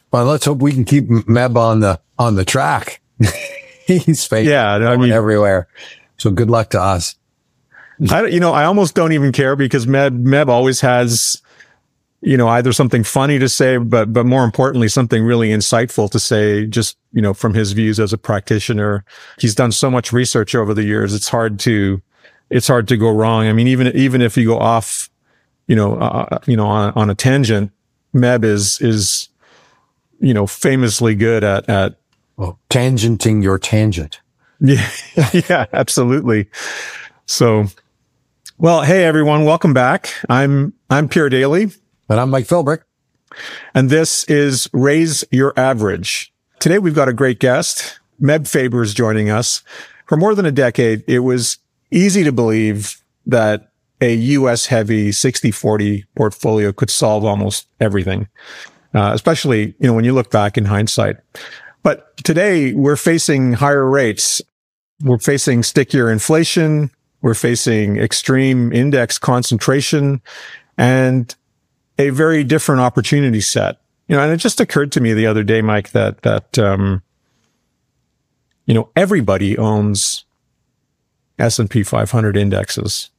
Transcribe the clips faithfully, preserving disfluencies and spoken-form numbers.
Well, let's hope we can keep Meb on the on the track. He's fake. Yeah, I mean, everywhere. So good luck to us. I, you know, I almost don't even care because Meb Meb always has, you know, either something funny to say, but but more importantly, something really insightful to say. Just, you know, from his views as a practitioner, he's done so much research over the years. It's hard to, it's hard to go wrong. I mean, even even if you go off, you know, uh, you know, on, on a tangent, Meb is is, you know, famously good at at well, tangenting your tangent. Yeah, yeah, absolutely. So, well, hey everyone, welcome back. I'm I'm Pierre Daly. And I'm Mike Philbrick. And this is Raise Your Average. Today we've got a great guest. Meb Faber is joining us. For more than a decade, it was easy to believe that a U S heavy sixty forty portfolio could solve almost everything, uh, especially, you know, when you look back in hindsight. But today we're facing higher rates. We're facing stickier inflation. We're facing extreme index concentration and a very different opportunity set. You know, and it just occurred to me the other day, Mike, that, that, um, you know, everybody owns S and P five hundred indexes.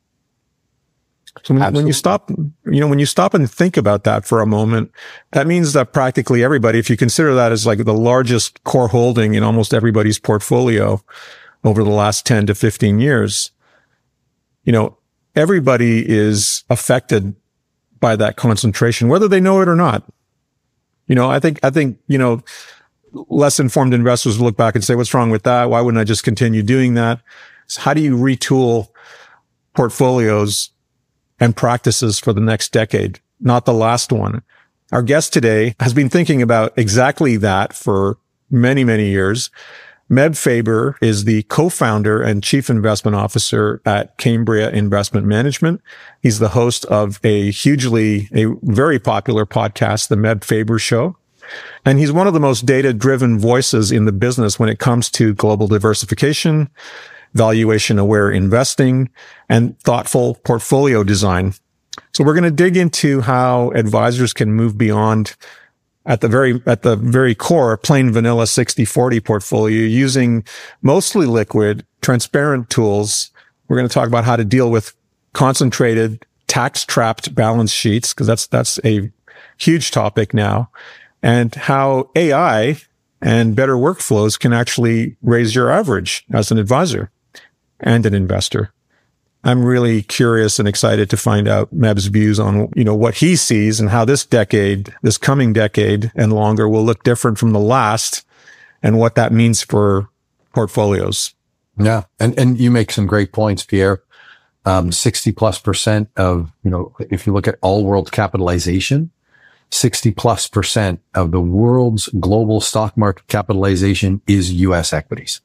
So when, when you stop, you know, when you stop and think about that for a moment, that means that practically everybody, if you consider that as like the largest core holding in almost everybody's portfolio over the last ten to fifteen years, you know, everybody is affected by that concentration, whether they know it or not. You know, I think, I think, you know, less informed investors will look back and say, what's wrong with that? Why wouldn't I just continue doing that? So how do you retool portfolios and practices for the next decade, not the last one? Our guest today has been thinking about exactly that for many, many years. Meb Faber is the co-founder and chief investment officer at Cambria Investment Management. He's the host of a hugely, a very popular podcast, The Meb Faber Show. And he's one of the most data-driven voices in the business when it comes to global diversification, valuation-aware investing, and thoughtful portfolio design. So we're going to dig into how advisors can move beyond at the very, at the very core, plain vanilla sixty forty portfolio using mostly liquid, transparent tools. We're going to talk about how to deal with concentrated, tax-trapped balance sheets, because that's, that's a huge topic now, and how A I and better workflows can actually raise your average as an advisor and an investor. I'm really curious and excited to find out Meb's views on, you know, what he sees and how this decade, this coming decade and longer will look different from the last and what that means for portfolios. Yeah. And, and you make some great points, Pierre. Um, sixty plus percent of, you know, if you look at all world capitalization, sixty plus percent of the world's global stock market capitalization is U S equities.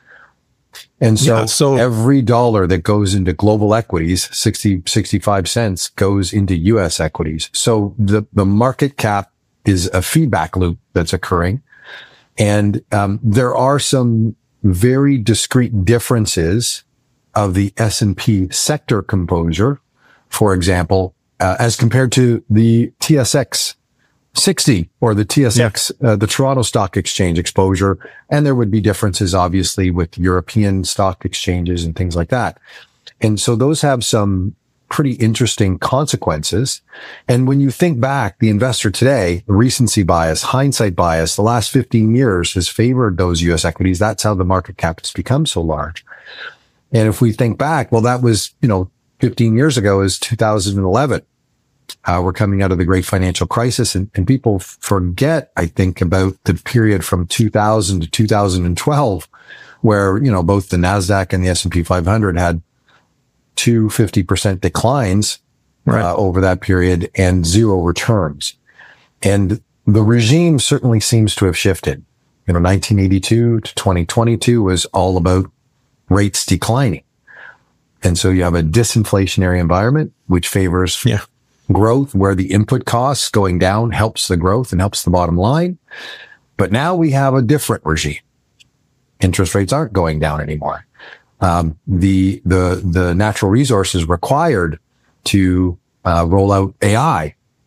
And so, yeah, so every dollar that goes into global equities, sixty, sixty-five cents goes into U S equities. So the, the market cap is a feedback loop that's occurring. And, um, there are some very discrete differences of the S and P sector composure, for example, uh, as compared to the T S X sixty or the T S X, yeah. uh, the Toronto Stock Exchange exposure. And there would be differences, obviously, with European stock exchanges and things like that. And so those have some pretty interesting consequences. And when you think back, the investor today, the recency bias, hindsight bias, the last fifteen years has favored those U S equities. That's how the market cap has become so large. And if we think back, well, that was, you know, fifteen years ago is two thousand eleven. Uh, we're coming out of the great financial crisis, and, and people forget, I think, about the period from two thousand to two thousand twelve, where, you know, both the NASDAQ and the S and P five hundred had two fifty percent declines right. uh, over that period and zero returns. And the regime certainly seems to have shifted. You know, nineteen eighty-two to twenty twenty-two was all about rates declining. And so you have a disinflationary environment, which favors yeah. growth, where the input costs going down helps the growth and helps the bottom line. But now we have a different regime. Interest rates aren't going down anymore. Um, the, the, the natural resources required to, uh, roll out A I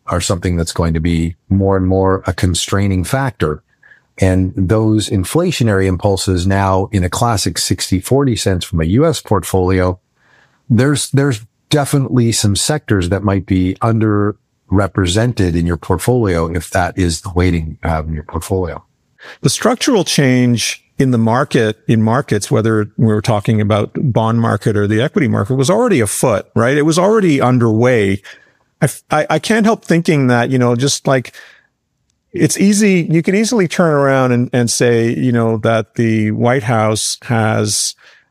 are something that's going to be more and more a constraining factor. And those inflationary impulses now in a classic sixty forty sense from a U S portfolio, there's, there's definitely some sectors that might be underrepresented in your portfolio if that is the weighting you have in your portfolio. The structural change in the market, in markets, whether we were talking about bond market or the equity market, was already afoot, right? It was already underway. I, I, I can't help thinking that, you know, just like, it's easy, you can easily turn around and, and say, you know, that the White House has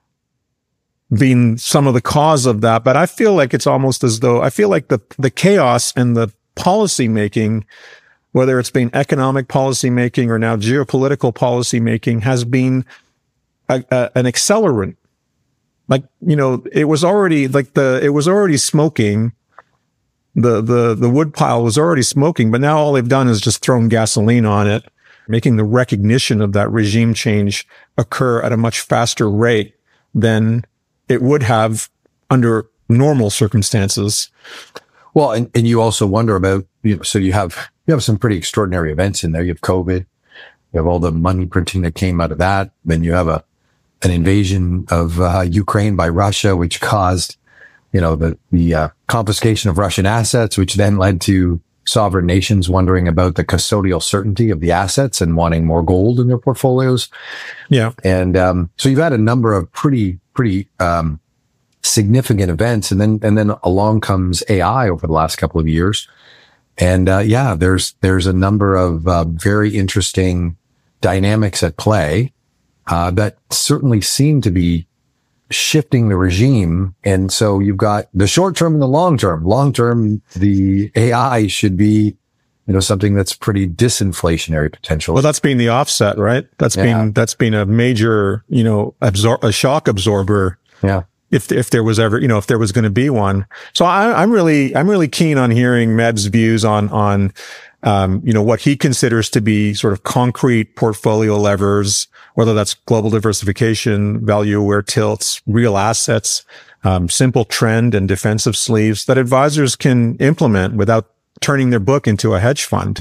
been some of the cause of that. But I feel like it's almost as though, I feel like the, the chaos and the policy making, whether it's been economic policy making or now geopolitical policy making, has been a, a, an accelerant. Like, you know, it was already like the, it was already smoking. The, the, the wood pile was already smoking, but now all they've done is just thrown gasoline on it, making the recognition of that regime change occur at a much faster rate than it would have under normal circumstances. Well, and, and you also wonder about, you know, so you have, you have some pretty extraordinary events in there. You have COVID, you have all the money printing that came out of that. Then you have a, an invasion of uh, Ukraine by Russia, which caused, you know, the, the uh, confiscation of Russian assets, which then led to sovereign nations wondering about the custodial certainty of the assets and wanting more gold in their portfolios. Yeah. And, um, so you've had a number of pretty, pretty, um, significant events. And then, and then along comes A I over the last couple of years. And, uh, yeah, there's, there's a number of, uh, very interesting dynamics at play, uh, that certainly seem to be shifting the regime. And so you've got the short term and the long term. Long term, the A I should be, you know, something that's pretty disinflationary potential. Well, that's been the offset, right? That's Yeah. been, that's been a major, you know, absor- a shock absorber. Yeah. If, if there was ever, you know, if there was going to be one. So I, I'm really, I'm really keen on hearing Meb's views on, on, um, you know, what he considers to be sort of concrete portfolio levers, whether that's global diversification, value aware tilts, real assets, um, simple trend and defensive sleeves that advisors can implement without turning their book into a hedge fund.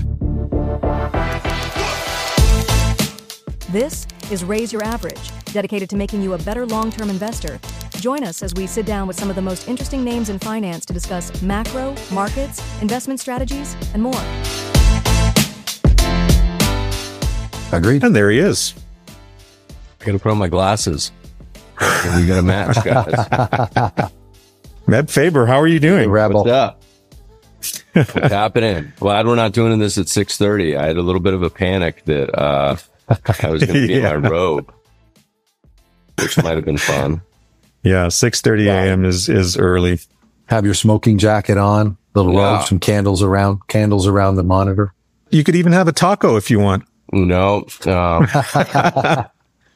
This is Raise Your Average, dedicated to making you a better long-term investor. Join us as we sit down with some of the most interesting names in finance to discuss macro, markets, investment strategies, and more. Agreed. And there he is. I gotta put on my glasses. We got a match, guys. Meb Faber, how are you doing? Rebel. What's up? What's happening? Glad we're not doing this at six thirty. I had a little bit of a panic that uh, I was going to be Yeah. in my robe, which might have been fun. Yeah, six thirty a.m. is is early. Have your smoking jacket on, little Yeah. robe, some candles around, candles around the monitor. You could even have a taco if you want. No, um, talk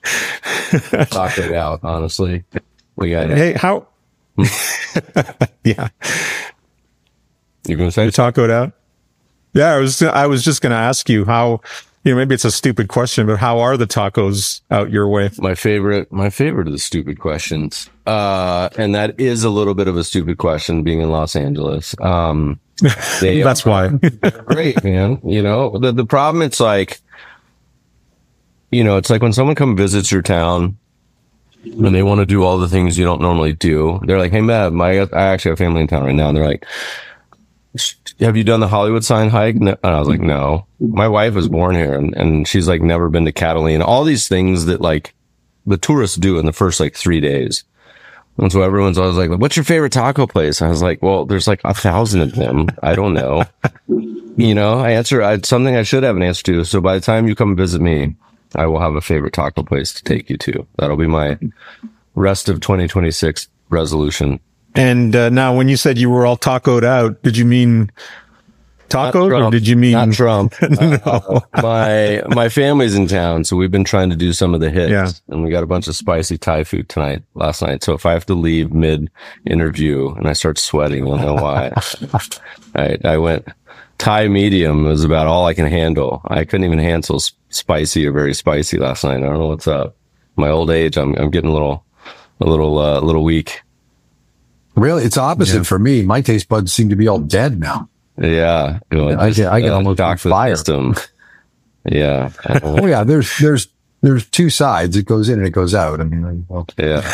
it out. Honestly, we got Hey, how? Yeah, You're going to say you tacoed out. Yeah, I was. I was just going to ask you how. You know, maybe it's a stupid question, but how are the tacos out your way? my favorite, my favorite of the stupid questions. Uh, and that is a little bit of a stupid question being in Los Angeles. Um, they That's why. great, man. You know, the, the problem, it's like, you know, it's like when someone comes visits your town and they want to do all the things you don't normally do. They're like, hey, Matt, my, I actually have family in town right now. And they're like, have you done the Hollywood sign hike? No. And I was like, no. My wife was born here and, and she's like never been to Catalina. All these things that like the tourists do in the first like three days. And so everyone's always like, what's your favorite taco place? I was like, well, there's like a thousand of them. I don't know. You know, I answer, I, something I should have an answer to. So by the time you come visit me, I will have a favorite taco place to take you to. That'll be my rest of twenty twenty-six resolution. And uh, now, when you said you were all tacoed out, did you mean tacos, or did you mean not Trump? No. Uh, my my family's in town, so we've been trying to do some of the hits, Yeah. and we got a bunch of spicy Thai food tonight, last night. So if I have to leave mid interview and I start sweating, you'll know why. I I went Thai medium was about all I can handle. I couldn't even handle s- spicy or very spicy last night. I don't know what's up. My old age, I'm I'm getting a little a little uh, a little weak. Really, it's opposite Yeah. for me. My taste buds seem to be all dead now. Yeah. I get, I get uh, almost shock to the fire. system. Yeah. Oh yeah, there's there's there's two sides. It goes in and it goes out. I mean, like, well, Yeah.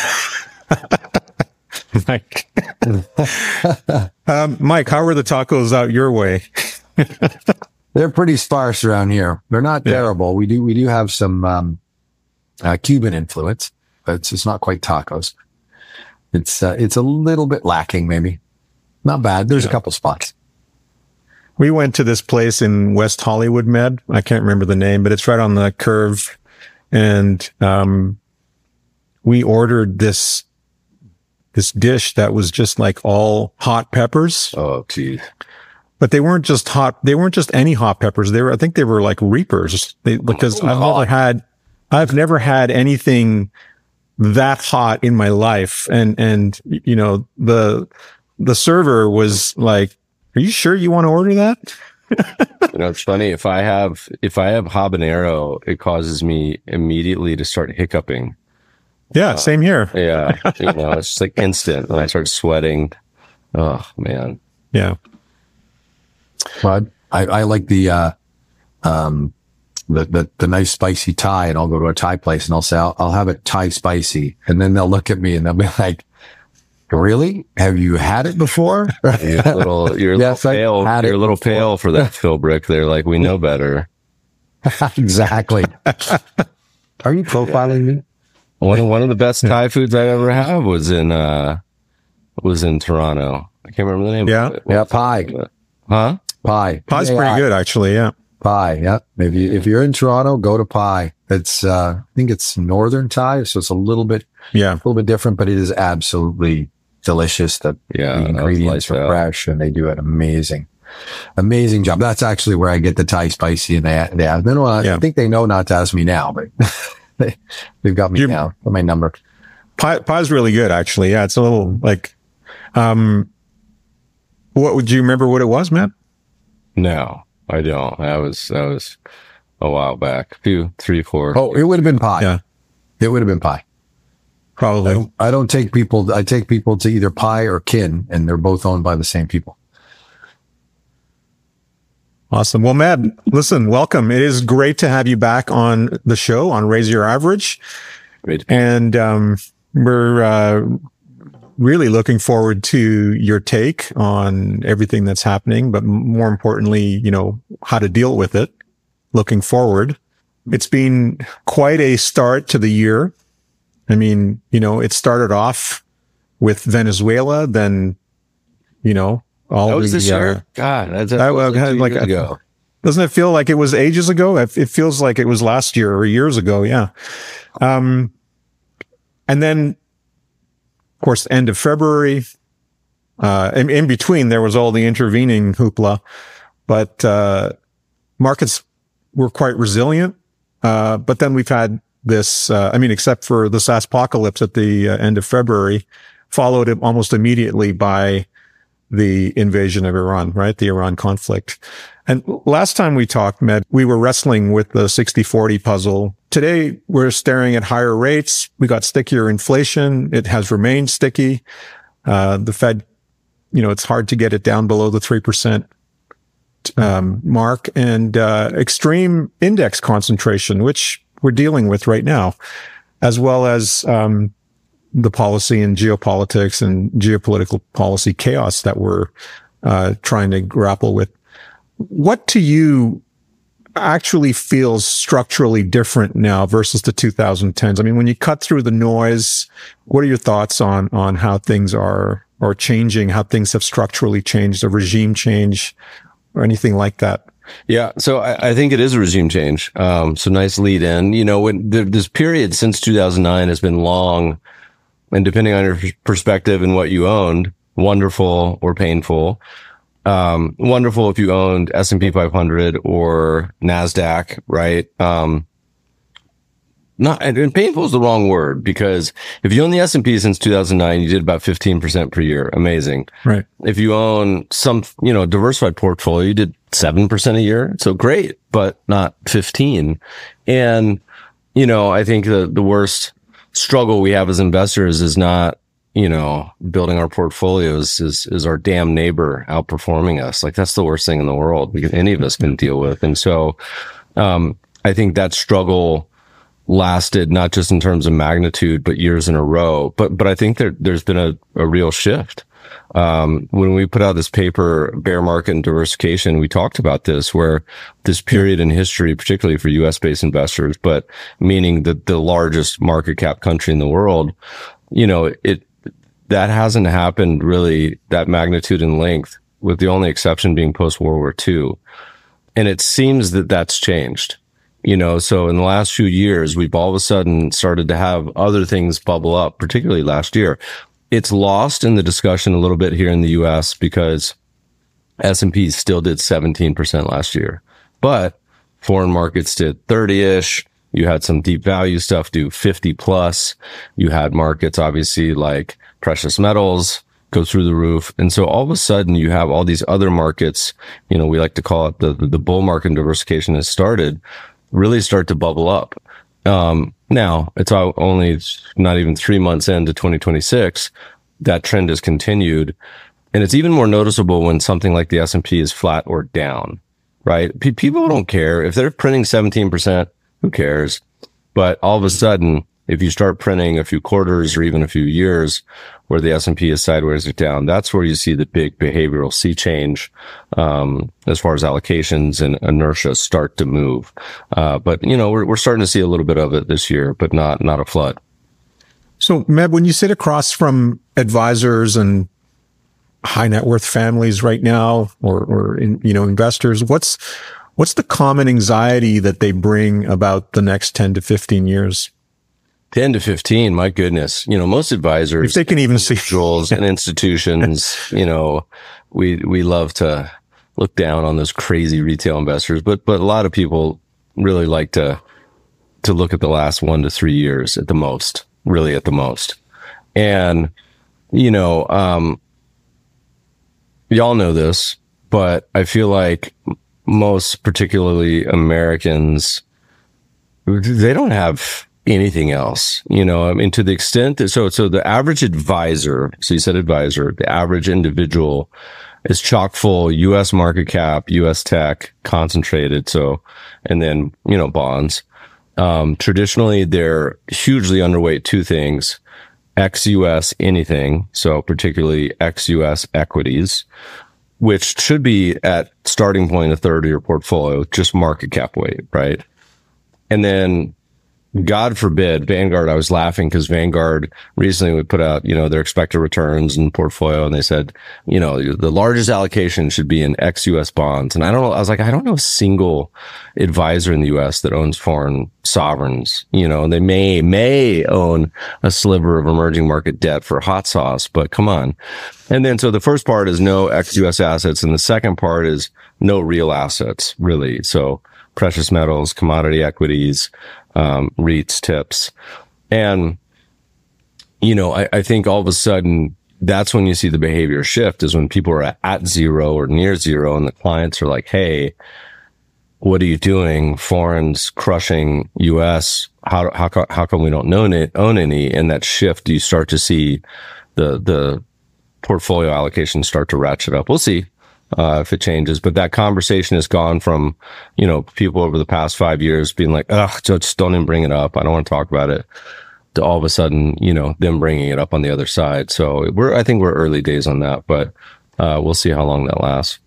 Mike. um, Mike, how are the tacos out your way? they're pretty sparse around here. They're not Yeah. terrible. We do we do have some um, uh, Cuban influence, but it's it's not quite tacos. It's uh, it's a little bit lacking, maybe. Not bad. There's a couple spots. We went to this place in West Hollywood, Med. I can't remember the name, but it's right on the curve. And um, we ordered this this dish that was just like all hot peppers, Oh, geez. but they weren't just hot. They weren't just any hot peppers. They were, I think they were like Reapers. They, because I've never had, I've never had anything that hot in my life. And and you know the the server was like, "Are you sure you want to order that?" You know, it's funny. If I have, if I have habanero, it causes me immediately to start hiccuping. Yeah, same here. Yeah. You know, it's just like instant. And I start sweating. Oh, man. Yeah. But I, I like the uh, um, the, the the nice spicy Thai, and I'll go to a Thai place and I'll say I'll, I'll have it Thai spicy, and then they'll look at me and they'll be like, "Really? Have you had it before?" You're a little, you're a Yes, little I pale. had You're it a little before. pale for that, Phil Brick. They're like, we know better. Exactly. Are you profiling me? One of, one of the best Thai foods I ever had was in, uh, was in Toronto. I can't remember the name Yeah. of it. Yeah, pie, Huh? pie, Pie's Yeah, pretty good, actually. Yeah. Pie, yeah. If you if you're in Toronto, go to Pie. It's uh, I think it's Northern Thai, so it's a little bit Yeah. a little bit different, but it is absolutely delicious. The, Yeah, the that was ingredients lights are out. fresh, and they do an amazing, amazing job. That's actually where I get the Thai spicy, and they they, they don't, Yeah. I think they know not to ask me now, but they they've got me You're- now. Got my number. Pie, pie's really good, actually. Yeah. It's a little like, um, what would you remember what it was, Matt? No, I don't. That was, that was a while back. A few, three, four. Oh, it would have been Pie. Yeah. It would have been Pie. I Probably. don't, I don't take people. I take people to either Pie or Kin, and they're both owned by the same people. Awesome. Well, Matt, listen, welcome. It is great to have you back on the show on Raise Your Average. Great. And, um, we're, uh, really looking forward to your take on everything that's happening, but more importantly, you know, how to deal with it looking forward. It's been quite a start to the year. I mean, you know, it started off with Venezuela, then, you know, all That was the, this uh, year? God, that's I- well, like two like, years I- ago. doesn't it feel like it was ages ago? It it feels like it was last year or years ago. Yeah. Um, and then, of course, end of February, uh, in, in between, there was all the intervening hoopla, but, uh, markets were quite resilient. Uh, but then we've had this, uh, I mean, except for the SaaSpocalypse at the uh, end of February, followed it almost immediately by the invasion of Iran, right? The Iran conflict. And last time we talked, Med, we were wrestling with the sixty forty puzzle. Today, we're staring at higher rates. We got stickier inflation. It has remained sticky. Uh, the Fed, you know, it's hard to get it down below the three percent um, mark, and uh, extreme index concentration, which we're dealing with right now, as well as um, the policy and geopolitics and geopolitical policy chaos that we're uh, trying to grapple with. What to you actually feels structurally different now versus the two thousand tens? I mean, when you cut through the noise, what are your thoughts on on how things are are changing, how things have structurally changed, a regime change or anything like that? Yeah. So I, I think it is a regime change. Um, so nice lead in, you know, when the, this period since two thousand nine has been long, and depending on your perspective and what you owned, wonderful or painful. Um, wonderful if you owned S and P five hundred or NASDAQ, right? Um, not, and, and painful is the wrong word, because if you own the S and P since two thousand nine, you did about fifteen percent per year. Amazing. Right. If you own some, you know, diversified portfolio, you did seven percent a year. So great, but not fifteen. And, you know, I think the, the worst struggle we have as investors is not, you know, building our portfolios is, is our damn neighbor outperforming us. Like that's the worst thing in the world because any of us can deal with. And so, um, I think that struggle lasted not just in terms of magnitude, but years in a row. But, but I think there, there's been a, a real shift. Um, when we put out this paper, Bear Market and Diversification, we talked about this, where this period in history, particularly for U S based investors, but meaning the, the largest market cap country in the world, you know, it, that hasn't happened really that magnitude and length, with the only exception being post World War Two. And it seems that that's changed, you know, so in the last few years, we've all of a sudden started to have other things bubble up, particularly last year. It's lost in the discussion a little bit here in the U S because S and P still did seventeen percent last year, but foreign markets did thirty-ish. You had some deep value stuff do fifty plus. You had markets, obviously, like precious metals go through the roof. And so all of a sudden you have all these other markets, you know, we like to call it the, the, the bull market and diversification has started, really start to bubble up. Um, now it's only not even three months into twenty twenty-six. That trend has continued. And it's even more noticeable when something like the S and P is flat or down, right? P- people don't care if they're printing seventeen percent, who cares? But all of a sudden, if you start printing a few quarters or even a few years where the S and P is sideways or down, that's where you see the big behavioral sea change, um, as far as allocations and inertia start to move. Uh, but, you know, we're, we're starting to see a little bit of it this year, but not, not a flood. So, Meb, when you sit across from advisors and high net worth families right now, or, or in, you know, investors, what's, what's the common anxiety that they bring about the next ten to fifteen years? ten to fifteen, my goodness. You know, most advisors, if they can even see individuals and institutions, you know, we, we love to look down on those crazy retail investors, but, but a lot of people really like to, to look at the last one to three years at the most, really at the most. And, you know, um, y'all know this, but I feel like most, particularly Americans, they don't have anything else, you know, I mean, to the extent that, so, so the average advisor, so you said advisor, the average individual is chock full U S market cap, U S tech, concentrated. So, and then, you know, bonds. Um, traditionally they're hugely underweight two things, ex-U S anything. So particularly ex-U S equities, which should be at starting point a third of your portfolio, just market cap weight, right? And then, God forbid, Vanguard, I was laughing because Vanguard recently would put out, you know, their expected returns and portfolio. And they said, you know, the largest allocation should be in ex-U S bonds. And I don't know, I was like, I don't know a single advisor in the U S that owns foreign sovereigns, you know, and they may, may own a sliver of emerging market debt for hot sauce, but come on. And then, so the first part is no ex-U S assets. And the second part is no real assets, really. So precious metals, commodity equities, um, REITs, tips. And, you know, I, I think all of a sudden that's when you see the behavior shift, is when people are at, at zero or near zero and the clients are like, hey, what are you doing? Foreign's crushing U S. How, how, how come we don't own it, own any? And that shift, you start to see the, the portfolio allocation start to ratchet up. We'll see. Uh, if it changes, but that conversation has gone from, you know, people over the past five years being like, ugh, just don't even bring it up. I don't want to talk about it, to all of a sudden, you know, them bringing it up on the other side. So we're, I think we're early days on that, but, uh, we'll see how long that lasts.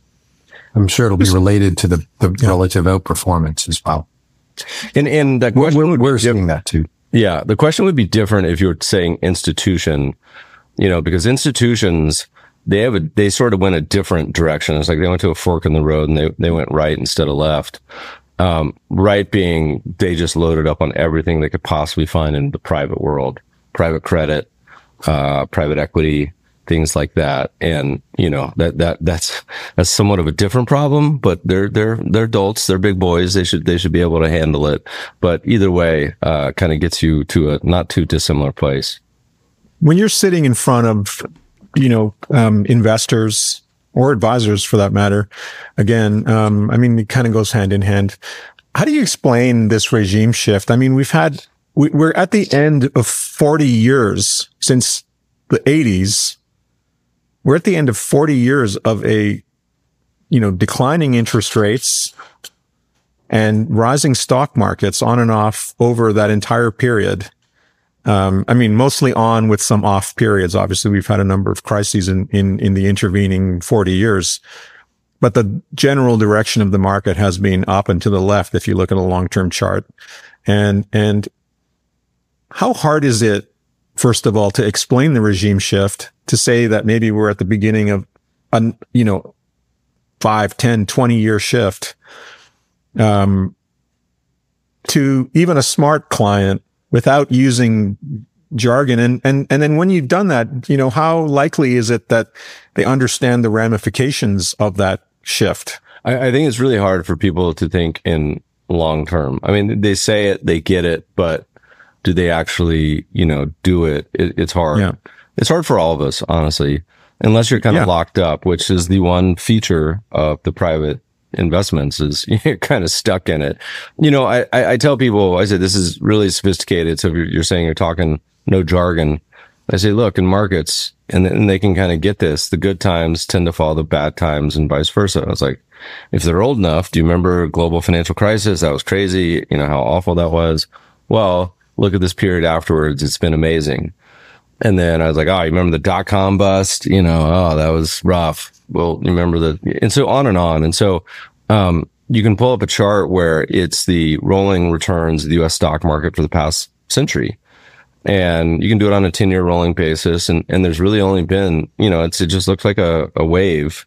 I'm sure it'll be related to the, the relative outperformance as well. And, and that question, we're, we're seeing that too. Yeah. The question would be different if you were saying institution, you know, because institutions, They have a, they sort of went a different direction. It's like they went to a fork in the road and they, they went right instead of left. Um, right being they just loaded up on everything they could possibly find in the private world, private credit, uh, private equity, things like that. And, you know, that, that, that's, that's somewhat of a different problem, but they're, they're, they're adults. They're big boys. They should, they should be able to handle it. But either way, uh, kind of gets you to a not too dissimilar place. When you're sitting in front of, you know, um, investors or advisors for that matter, again, um, I mean, it kind of goes hand in hand. How do you explain this regime shift? I mean, we've had, we, we're at the end of forty years since the eighties, we're at the end of forty years of a, you know, declining interest rates and rising stock markets on and off over that entire period. Um, I mean, mostly on with some off periods. Obviously, we've had a number of crises in, in, in the intervening forty years, but the general direction of the market has been up and to the left if you look at a long-term chart. And, and how hard is it, first of all, to explain the regime shift, to say that maybe we're at the beginning of a, you know, five, ten, twenty year shift, um, to even a smart client without using jargon? And, and, and then when you've done that, you know, how likely is it that they understand the ramifications of that shift? I, I think it's really hard for people to think in long term. I mean, they say it, they get it, but do they actually, you know, do it? it it's hard. Yeah. It's hard for all of us, honestly, unless you're kind of yeah. locked up, which is the one feature of the private investments, is you're kind of stuck in it. You know, I, I, I tell people, I say, this is really sophisticated. So if you're, you're saying you're talking no jargon, I say, look, in markets, and, and they can kind of get this, the good times tend to follow the bad times and vice versa. I was like, if they're old enough, do you remember global financial crisis? That was crazy. You know, how awful that was. Well, look at this period afterwards. It's been amazing. And then I was like, oh, you remember the dot-com bust? You know, oh, that was rough. Well, you remember the, and so on and on. And so, um, you can pull up a chart where it's the rolling returns of the U S stock market for the past century. And you can do it on a ten year rolling basis. And, and there's really only been, you know, it's, it just looks like a, a wave.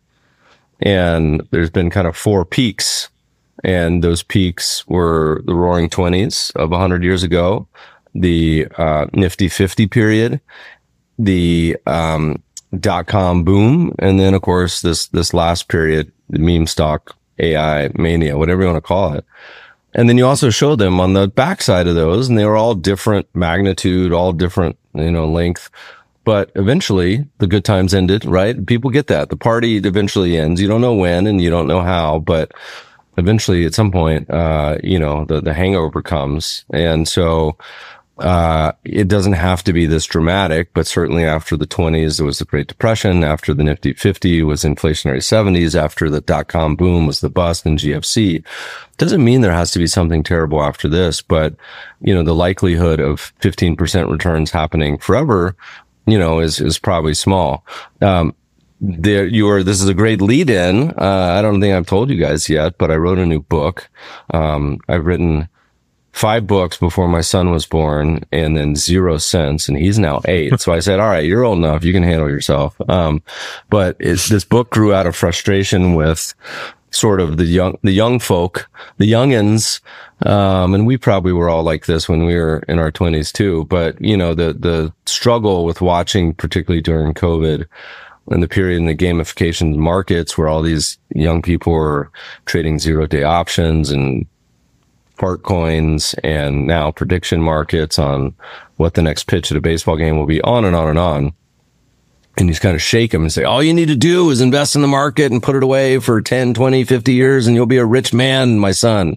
And there's been kind of four peaks. And those peaks were the roaring twenties of a hundred years ago, the, uh, Nifty fifty period, the, um, dot-com boom, and then of course this this last period, the meme stock, A I mania, whatever you want to call it. And then you also showed them on the backside of those, and they were all different magnitude, all different, you know, length. But eventually the good times ended, right? People get that. The party eventually ends. You don't know when and you don't know how, but eventually at some point, uh, you know, the, the hangover comes. And so, uh, it doesn't have to be this dramatic, but certainly after the twenties, there was the Great Depression. After the Nifty fifty was inflationary seventies. After the dot-com boom was the bust and G F C. Doesn't mean there has to be something terrible after this, but, you know, the likelihood of fifteen percent returns happening forever, you know, is, is probably small. Um, there you are. This is a great lead in. Uh, I don't think I've told you guys yet, but I wrote a new book. Um, I've written five books before my son was born, and then zero since, and he's now eight. So I said, all right, you're old enough. You can handle yourself. Um, but it's, this book grew out of frustration with sort of the young, the young folk, the youngins. Um, and we probably were all like this when we were in our twenties too. But, you know, the, the struggle with watching, particularly during COVID, and the period in the gamification markets where all these young people were trading zero day options and part coins and now prediction markets on what the next pitch at a baseball game will be, on and on and on. And you just kind of shake them and say, all you need to do is invest in the market and put it away for ten, twenty, fifty years and you'll be a rich man, my son.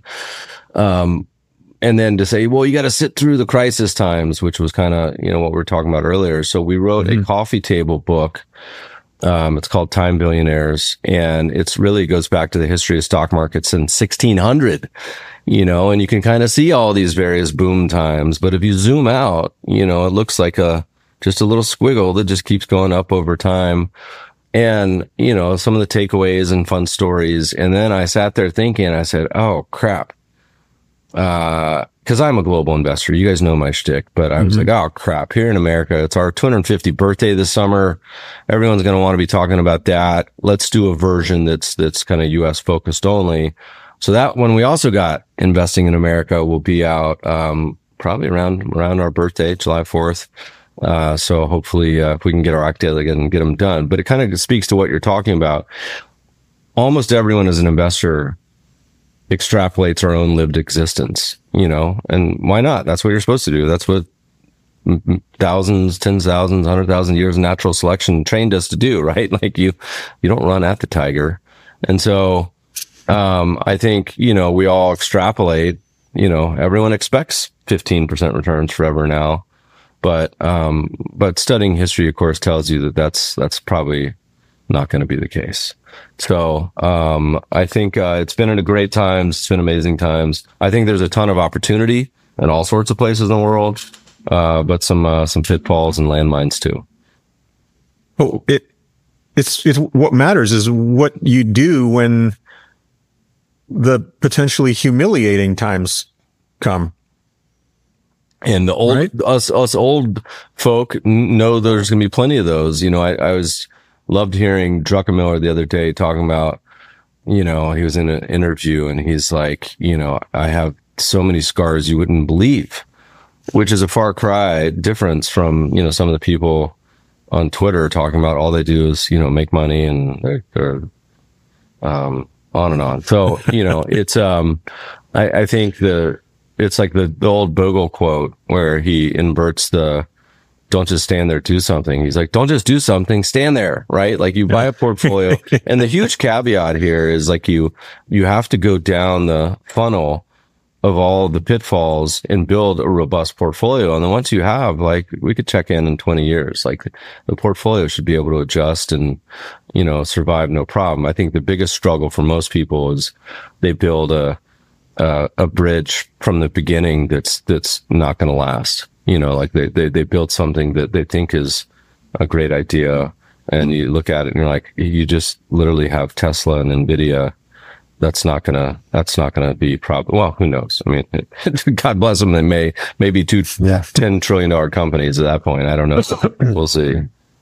Um, and then to say, well, you got to sit through the crisis times, which was kind of, you know, what we were talking about earlier. So we wrote mm-hmm. a coffee table book. Um, it's called Time Billionaires, and it's really goes back to the history of stock markets in sixteen hundred, you know, and you can kind of see all these various boom times. But if you zoom out, you know, it looks like a, just a little squiggle that just keeps going up over time. And, you know, some of the takeaways and fun stories. And then I sat there thinking, I said, oh crap. Uh, cause I'm a global investor. You guys know my shtick, but I was mm-hmm. like, oh crap, here in America, it's our two hundred fiftieth birthday this summer. Everyone's going to want to be talking about that. Let's do a version that's, that's kind of U S focused only. So that one we also got Investing in America will be out, um, probably around, around our birthday, July fourth. Uh, so hopefully, uh, if we can get our act together and get them done, but it kind of speaks to what you're talking about. Almost everyone as an investor extrapolates our own lived existence, you know, and why not? That's what you're supposed to do. That's what thousands, tens of thousands, hundred thousand years of natural selection trained us to do, right? Like you, you don't run at the tiger. And so, um, I think, you know, we all extrapolate, you know, everyone expects fifteen percent returns forever now. But, um, but studying history, of course, tells you that that's, that's probably not going to be the case. So, um, I think, uh, it's been in a great times. It's been amazing times. I think there's a ton of opportunity in all sorts of places in the world, uh, but some, uh, some pitfalls and landmines too. Oh, it, it's, it's what matters is what you do when the potentially humiliating times come. And the old, right? us, us old folk know there's going to be plenty of those. You know, I, I was loved hearing Druckenmiller the other day talking about, you know, he was in an interview and he's like, you know, I have so many scars you wouldn't believe, which is a far cry difference from, you know, some of the people on Twitter talking about all they do is, you know, make money and they're, they're um, on and on. So, you know, it's, um, I, I think the, it's like the, the old Bogle quote where he inverts the, don't just stand there, do something. He's like, don't just do something, stand there, right? Like you buy a portfolio. And the huge caveat here is like you, you have to go down the funnel of all the pitfalls and build a robust portfolio. And then once you have, like, we could check in in twenty years, like the portfolio should be able to adjust and, you know, survive no problem. I think the biggest struggle for most people is they build a, uh, a bridge from the beginning that's, that's not going to last. You know, like they, they, they built something that they think is a great idea. And you look at it and you're like, you just literally have Tesla and Nvidia. That's not gonna, that's not gonna be probably, well, who knows? I mean, God bless them. They may, maybe two yeah. ten trillion dollar companies at that point. I don't know. We'll see.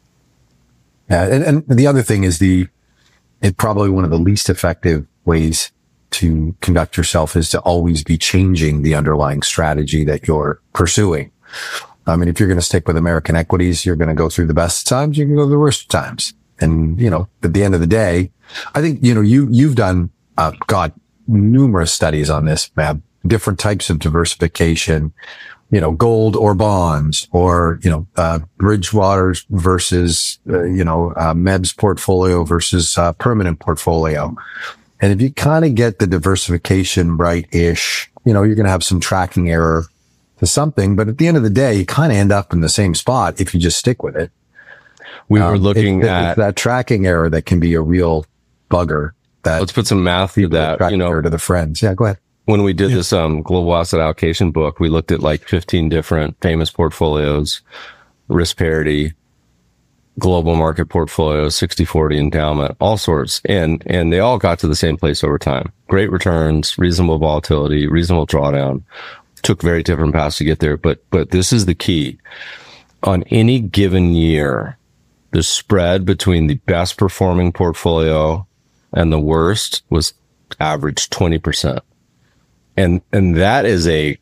Yeah. And, and the other thing is the, it probably one of the least effective ways to conduct yourself is to always be changing the underlying strategy that you're pursuing. I mean, if you're going to stick with American equities, you're going to go through the best times, you can go through the worst times. And, you know, at the end of the day, I think, you know, you, you've done, uh, God, numerous studies on this, Meb, different types of diversification, you know, gold or bonds or, you know, uh, Bridgewater's versus, uh, you know, uh, Meb's portfolio versus, uh, permanent portfolio. And if you kind of get the diversification right-ish, you know, you're going to have some tracking error to something. But at the end of the day, you kind of end up in the same spot if you just stick with it. We um, were looking it's, at it's that tracking error that can be a real bugger. That let's put some math to that. You know, to the friends. Yeah, go ahead. When we did yeah. this um, global asset allocation book, we looked at like fifteen different famous portfolios, risk parity, global market portfolios, sixty forty endowment, all sorts. And, and they all got to the same place over time. Great returns, reasonable volatility, reasonable drawdown. Took very different paths to get there. But, but this is the key. On any given year, the spread between the best performing portfolio and the worst was average twenty percent. And, and that is a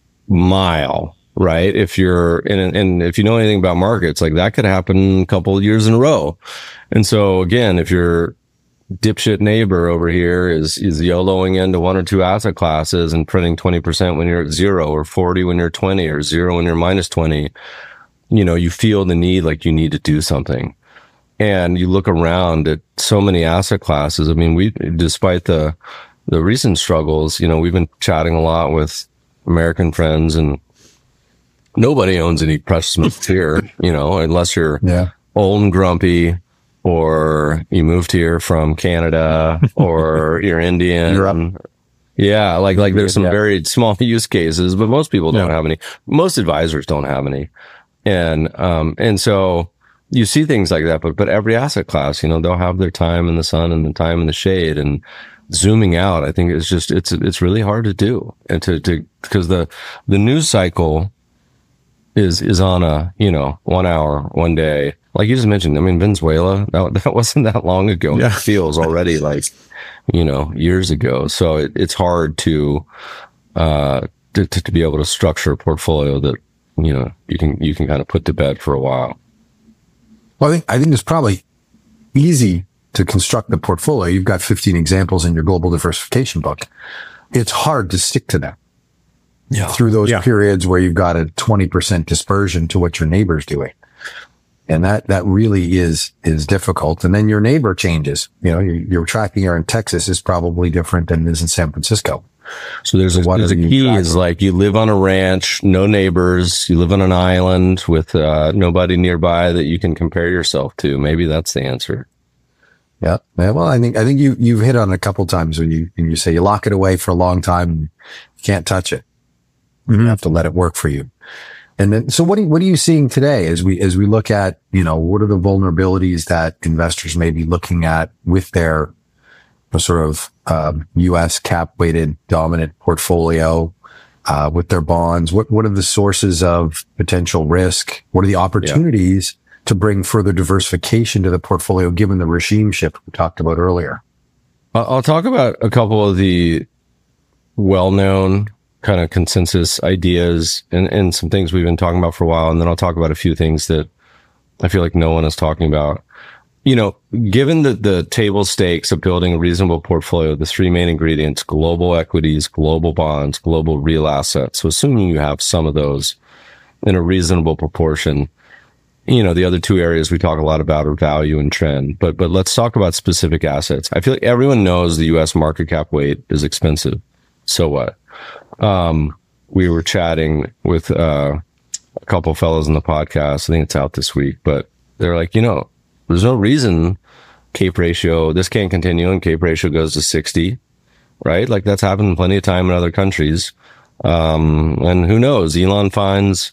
mile. Right. If you're, and, and if you know anything about markets, like that could happen a couple of years in a row. And so again, if your dipshit neighbor over here is, is YOLOing into one or two asset classes and printing twenty percent when you're at zero or forty when you're twenty or zero when you're minus twenty, you know, you feel the need, like you need to do something. And you look around at so many asset classes. I mean, we, despite the, the recent struggles, you know, we've been chatting a lot with American friends and nobody owns any precious metals here, you know, unless you're yeah. old and grumpy or you moved here from Canada or you're Indian. Europe. Yeah. Like, like there's some yeah. very small use cases, but most people don't yeah. have any. Most advisors don't have any. And, um, and so you see things like that, but, but every asset class, you know, they'll have their time in the sun and the time in the shade. And zooming out, I think it's just, it's, it's really hard to do. And to, to, because the, the news cycle is, is on a, you know, one hour, one day. Like you just mentioned, I mean, Venezuela, that, that wasn't that long ago. Yeah. It feels already like, you know, years ago. So it, it's hard to, uh, to, to, to be able to structure a portfolio that, you know, you can, you can kind of put to bed for a while. Well, I think, I think it's probably easy to construct the portfolio. You've got fifteen examples in your global diversification book. It's hard to stick to them. Yeah. Through those yeah. periods where you've got a twenty percent dispersion to what your neighbor's doing. And that, that really is, is difficult. And then your neighbor changes. You know, your, your tracking error in Texas is probably different than it is in San Francisco. So there's a, What there's are a you key tracking? is like you live on a ranch, no neighbors, you live on an island with uh, nobody nearby that you can compare yourself to. Maybe that's the answer. Yeah. Yeah. Well, I think, I think you, you've hit on it a couple of times when you, when you say you lock it away for a long time, and you can't touch it. Mm-hmm. You have to let it work for you. And then, so what are you, what are you seeing today as we, as we look at, you know, what are the vulnerabilities that investors may be looking at with their sort of, um, U S cap weighted dominant portfolio, uh, with their bonds? What, what are the sources of potential risk? What are the opportunities yeah. to bring further diversification to the portfolio, given the regime shift we talked about earlier? I'll talk about a couple of the well-known kind of consensus ideas and, and some things we've been talking about for a while. And then I'll talk about a few things that I feel like no one is talking about. You know, given the, the table stakes of building a reasonable portfolio, the three main ingredients, global equities, global bonds, global real assets. So assuming you have some of those in a reasonable proportion, you know, the other two areas we talk a lot about are value and trend. But, but let's talk about specific assets. I feel like everyone knows the U S market cap weight is expensive. So what? Um, we were chatting with, uh, a couple of fellows in the podcast. I think it's out this week, but they're like, you know, there's no reason CAPE ratio, this can't continue and CAPE ratio goes to sixty, right? Like that's happened plenty of time in other countries. Um, and who knows, Elon finds,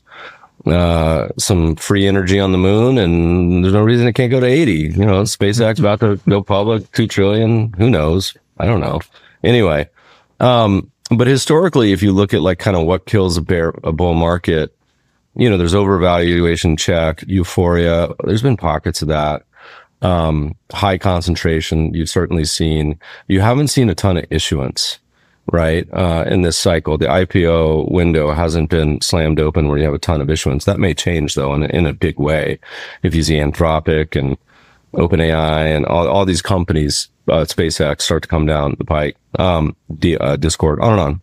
uh, some free energy on the moon and there's no reason it can't go to eighty. You know, SpaceX about to go public, two trillion. Who knows? I don't know. Anyway, um, but historically, if you look at like kind of what kills a bear, a bull market, you know, there's overvaluation check, euphoria. There's been pockets of that. Um, high concentration. You've certainly seen, you haven't seen a ton of issuance, right? Uh, in this cycle, the I P O window hasn't been slammed open where you have a ton of issuance. That may change though in, in a big way. If you see Anthropic and OpenAI and all, all these companies, uh, SpaceX start to come down the pike, um, D, uh, Discord, on and on.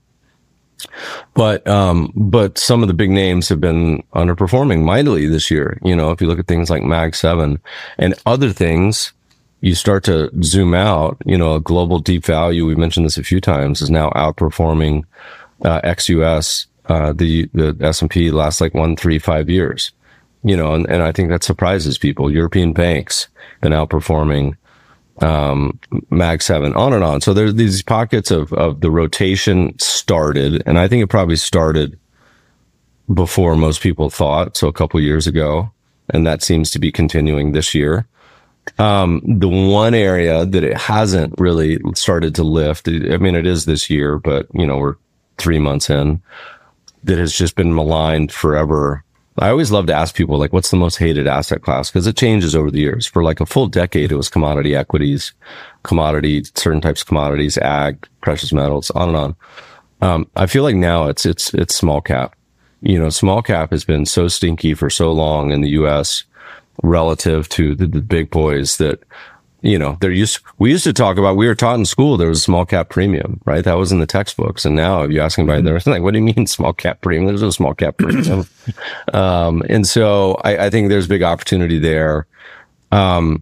But, um, but some of the big names have been underperforming mightily this year. You know, if you look at things like Mag seven and other things, you start to zoom out, you know, a global deep value, we mentioned this a few times, is now outperforming, uh, ex U S, uh, the, the S and P last like one, three, five years, you know, and, and I think that surprises people. European banks been outperforming, um, Mag seven, on and on. So there's these pockets of, of the rotation started, and I think it probably started before most people thought. So a couple years ago, and that seems to be continuing this year. Um, the one area that it hasn't really started to lift, I mean, it is this year, but you know, we're three months in, that has just been maligned forever. I always love to ask people, like, what's the most hated asset class? Because it changes over the years. For like a full decade, it was commodity equities, commodity, certain types of commodities, ag, precious metals, on and on. Um, I feel like now it's, it's, it's small cap. You know, small cap has been so stinky for so long in the U S relative to the, the big boys that, you know, they're used, we used to talk about, we were taught in school, there was a small cap premium, right? That was in the textbooks. And now if you ask anybody, they're like, what do you mean small cap premium? There's no small cap premium. um, and so I, I think there's big opportunity there. Um,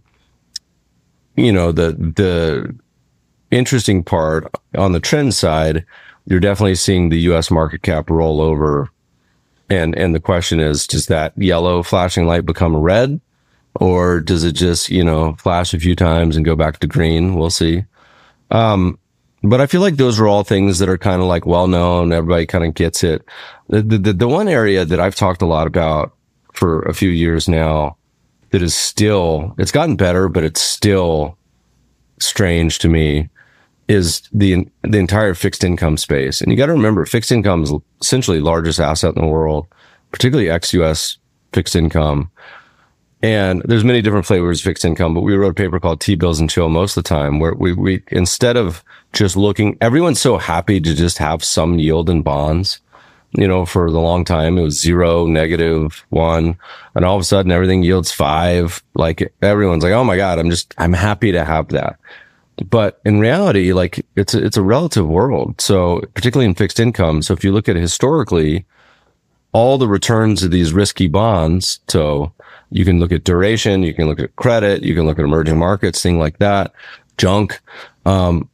you know, the, the interesting part on the trend side, you're definitely seeing the U S market cap roll over. And, and the question is, does that yellow flashing light become red? Or does it just, you know, flash a few times and go back to green? We'll see. Um, but I feel like those are all things that are kind of like well known. Everybody kind of gets it. The, the, the one area that I've talked a lot about for a few years now that is still, it's gotten better, but it's still strange to me is the, the entire fixed income space. And you got to remember, fixed income is essentially the largest asset in the world, particularly ex U S fixed income. And there's many different flavors of fixed income, but we wrote a paper called T-bills and chill most of the time, where we, we, instead of just looking, everyone's so happy to just have some yield in bonds. You know, for the long time, it was zero, negative one. And all of a sudden everything yields five. Like everyone's like, oh my God, I'm just, I'm happy to have that. But in reality, like it's a, it's a relative world. So particularly in fixed income. So if you look at it historically, all the returns of these risky bonds, so you can look at duration, you can look at credit, you can look at emerging markets, things like that, junk. Um,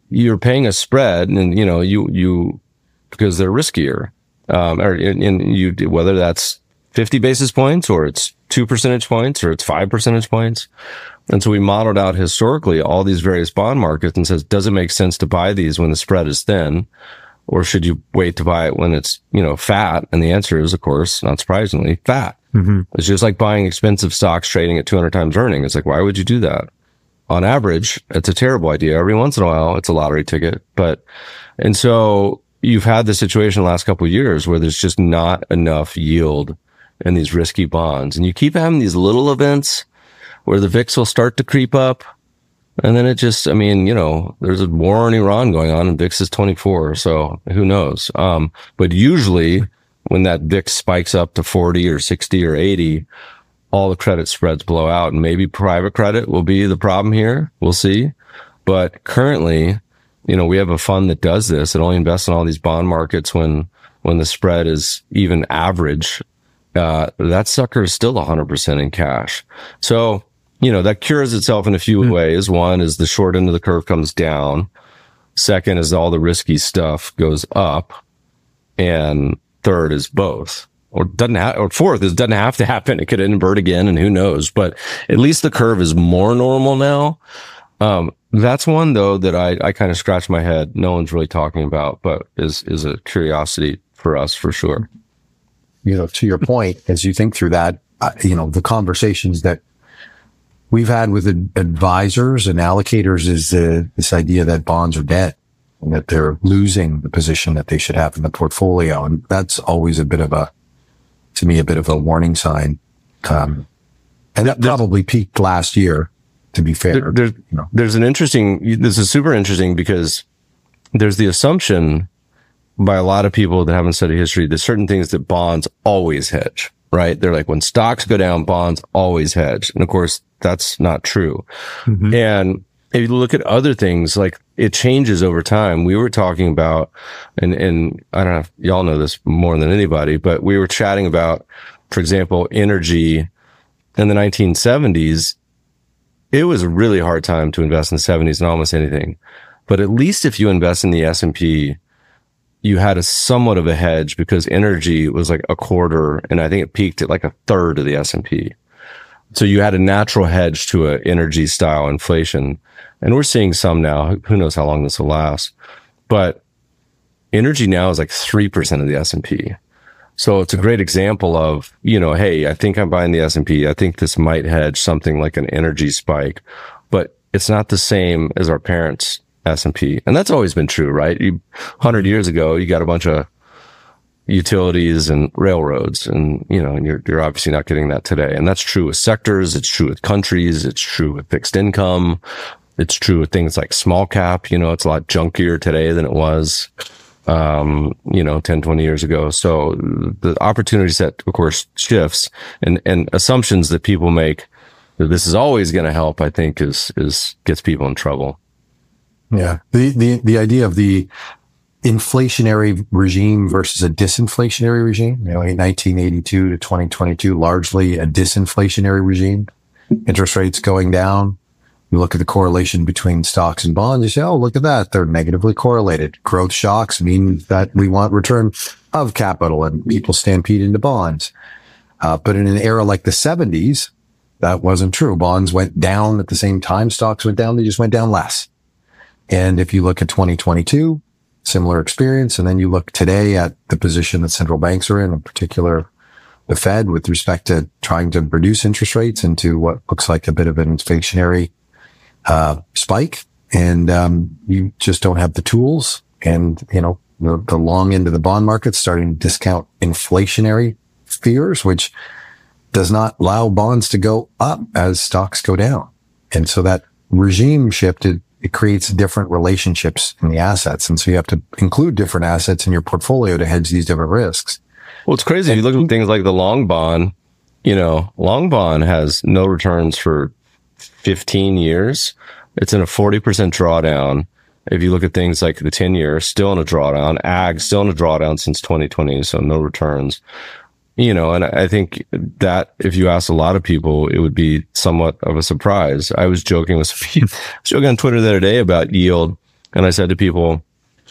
you're paying a spread, and you know you you because they're riskier, um, or and you whether that's fifty basis points or it's two percentage points or it's five percentage points. And so we modeled out historically all these various bond markets and says, does it make sense to buy these when the spread is thin, or should you wait to buy it when it's, you know, fat? And the answer is, of course, not surprisingly, fat. Mm-hmm. It's just like buying expensive stocks trading at two hundred times earning. It's like, why would you do that? On average, it's a terrible idea. Every once in a while, it's a lottery ticket. But, and so you've had the situation the last couple of years where there's just not enough yield in these risky bonds. And you keep having these little events where the V I X will start to creep up. And then it just, I mean, you know, there's a war in Iran going on and V I X is twenty-four. So who knows? Um, but usually when that V I X spikes up to forty or sixty or eighty, all the credit spreads blow out, and maybe private credit will be the problem here. We'll see. But currently, you know, we have a fund that does this. It only invests in all these bond markets when, when the spread is even average. Uh, that sucker is still one hundred percent in cash. So, you know, that cures itself in a few mm. ways. One is the short end of the curve comes down. Second is all the risky stuff goes up. And third is both. Or doesn't have, or fourth is doesn't have to happen. It could invert again, and who knows? But at least the curve is more normal now. Um, that's one though that I, I kind of scratch my head. No one's really talking about, but is, is a curiosity for us for sure. You know, to your point, as you think through that, uh, you know, the conversations that we've had with ad- advisors and allocators is uh, this idea that bonds are dead and that they're losing the position that they should have in the portfolio. And that's always a bit of a, to me, a bit of a warning sign. Um, and that probably peaked last year, to be fair. There, there's, you know. there's an interesting, this is super interesting because there's the assumption by a lot of people that haven't studied history, there's certain things that bonds always hedge, right? They're like, when stocks go down, bonds always hedge. And of course, that's not true. Mm-hmm. And if you look at other things, like it changes over time. We were talking about, and, and I don't know if y'all know this more than anybody, but we were chatting about, for example, energy in the nineteen seventies. It was a really hard time to invest in the seventies in almost anything. But at least if you invest in the S and P, you had a somewhat of a hedge because energy was like a quarter, and I think it peaked at like a third of the S and P. So you had a natural hedge to a energy style inflation. And we're seeing some now. Who knows how long this will last? But energy now is like three percent of the S and P. So it's a great example of, you know, hey, I think I'm buying the S and P. I think this might hedge something like an energy spike, but it's not the same as our parents' S and P. And that's always been true, right? You, one hundred years ago, you got a bunch of utilities and railroads, and, you know, and you're, you're obviously not getting that today. And that's true with sectors. It's true with countries. It's true with fixed income. It's true with things like small cap. You know, it's a lot junkier today than it was, um, you know, ten, twenty years ago. So the opportunity set, of course, shifts, and, and assumptions that people make that this is always going to help, I think is, is gets people in trouble. Yeah. The, the, the idea of the inflationary regime versus a disinflationary regime, you know, in nineteen eighty-two to twenty twenty-two, largely a disinflationary regime, interest rates going down. You look at the correlation between stocks and bonds, you say, oh, look at that. They're negatively correlated. Growth shocks mean that we want return of capital and people stampede into bonds. Uh, but in an era like the seventies, that wasn't true. Bonds went down at the same time. Stocks went down. They just went down less. And if you look at twenty twenty-two, similar experience. And then you look today at the position that central banks are in, in particular the Fed, with respect to trying to reduce interest rates into what looks like a bit of an inflationary uh, spike. And, um, you just don't have the tools. And, you know, the, the long end of the bond market starting to discount inflationary fears, which does not allow bonds to go up as stocks go down. And so that regime shifted. It creates different relationships in the assets. And so you have to include different assets in your portfolio to hedge these different risks. Well, it's crazy. If you look at things like the long bond, you know, long bond has no returns for fifteen years. It's in a forty percent drawdown. If you look at things like the ten year, still in a drawdown, ag still in a drawdown since twenty twenty. So no returns. You know, and I think that if you ask a lot of people, it would be somewhat of a surprise. I was joking with some people, joking on Twitter the other day about yield. And I said to people,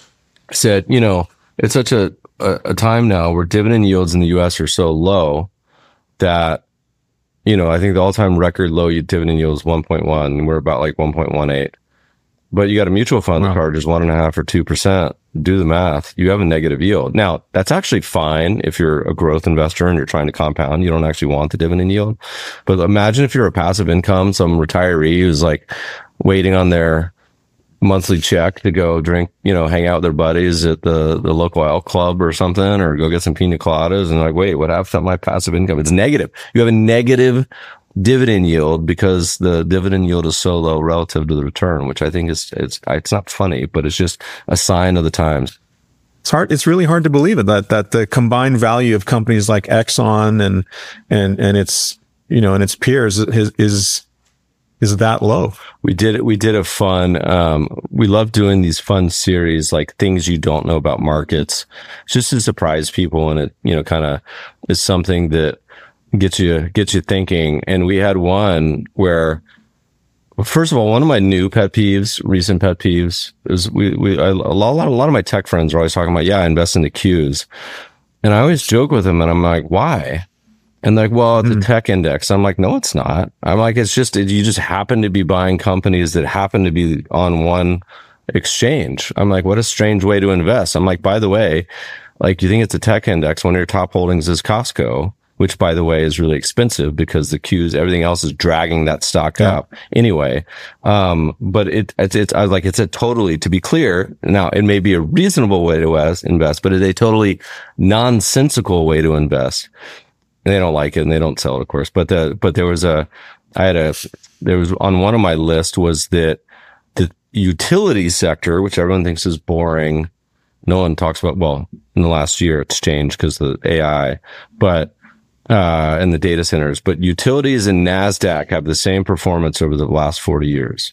I said, you know, it's such a, a, a time now where dividend yields in the U S are so low that, you know, I think the all-time record low dividend yield is one point one, and we're about like one point one eight. But you got a mutual fund Wow. that charges one and a half or two percent. Do the math. You have a negative yield. Now, that's actually fine if you're a growth investor and you're trying to compound. You don't actually want the dividend yield. But imagine if you're a passive income, some retiree who's like waiting on their monthly check to go drink, you know, hang out with their buddies at the, the local elk club or something, or go get some pina coladas, and like, wait, what happened to my passive income? It's negative. You have a negative dividend yield because the dividend yield is so low relative to the return, which I think is, it's, it's not funny, but it's just a sign of the times. It's hard. It's really hard to believe it, that, that the combined value of companies like Exxon and, and, and its, you know, and its peers is, is, is that low. We did it. We did a fun, um, we love doing these fun series, like things you don't know about markets, just to surprise people. And it, you know, kind of is something that gets you, gets you thinking. And we had one where, well, first of all, one of my new pet peeves, recent pet peeves is we, we, I, a lot, a lot of my tech friends are always talking about, yeah, I invest in the Qs. And I always joke with them and I'm like, why? And like, well, the mm. tech index. I'm like, no, it's not. I'm like, it's just, you just happen to be buying companies that happen to be on one exchange. I'm like, what a strange way to invest. I'm like, by the way, like, you think it's a tech index, one of your top holdings is Costco, which by the way is really expensive because the Qs, everything else is dragging that stock yeah. up anyway. Um, but it, it's, it's, I was like, it's a totally, to be clear, now it may be a reasonable way to invest, but it's a totally nonsensical way to invest. And they don't like it and they don't sell it, of course. But the, but there was a, I had a, there was on one of my lists was that the utility sector, which everyone thinks is boring. No one talks about, well, in the last year it's changed because of the A I, but, uh, and the data centers, but utilities and NASDAQ have the same performance over the last forty years.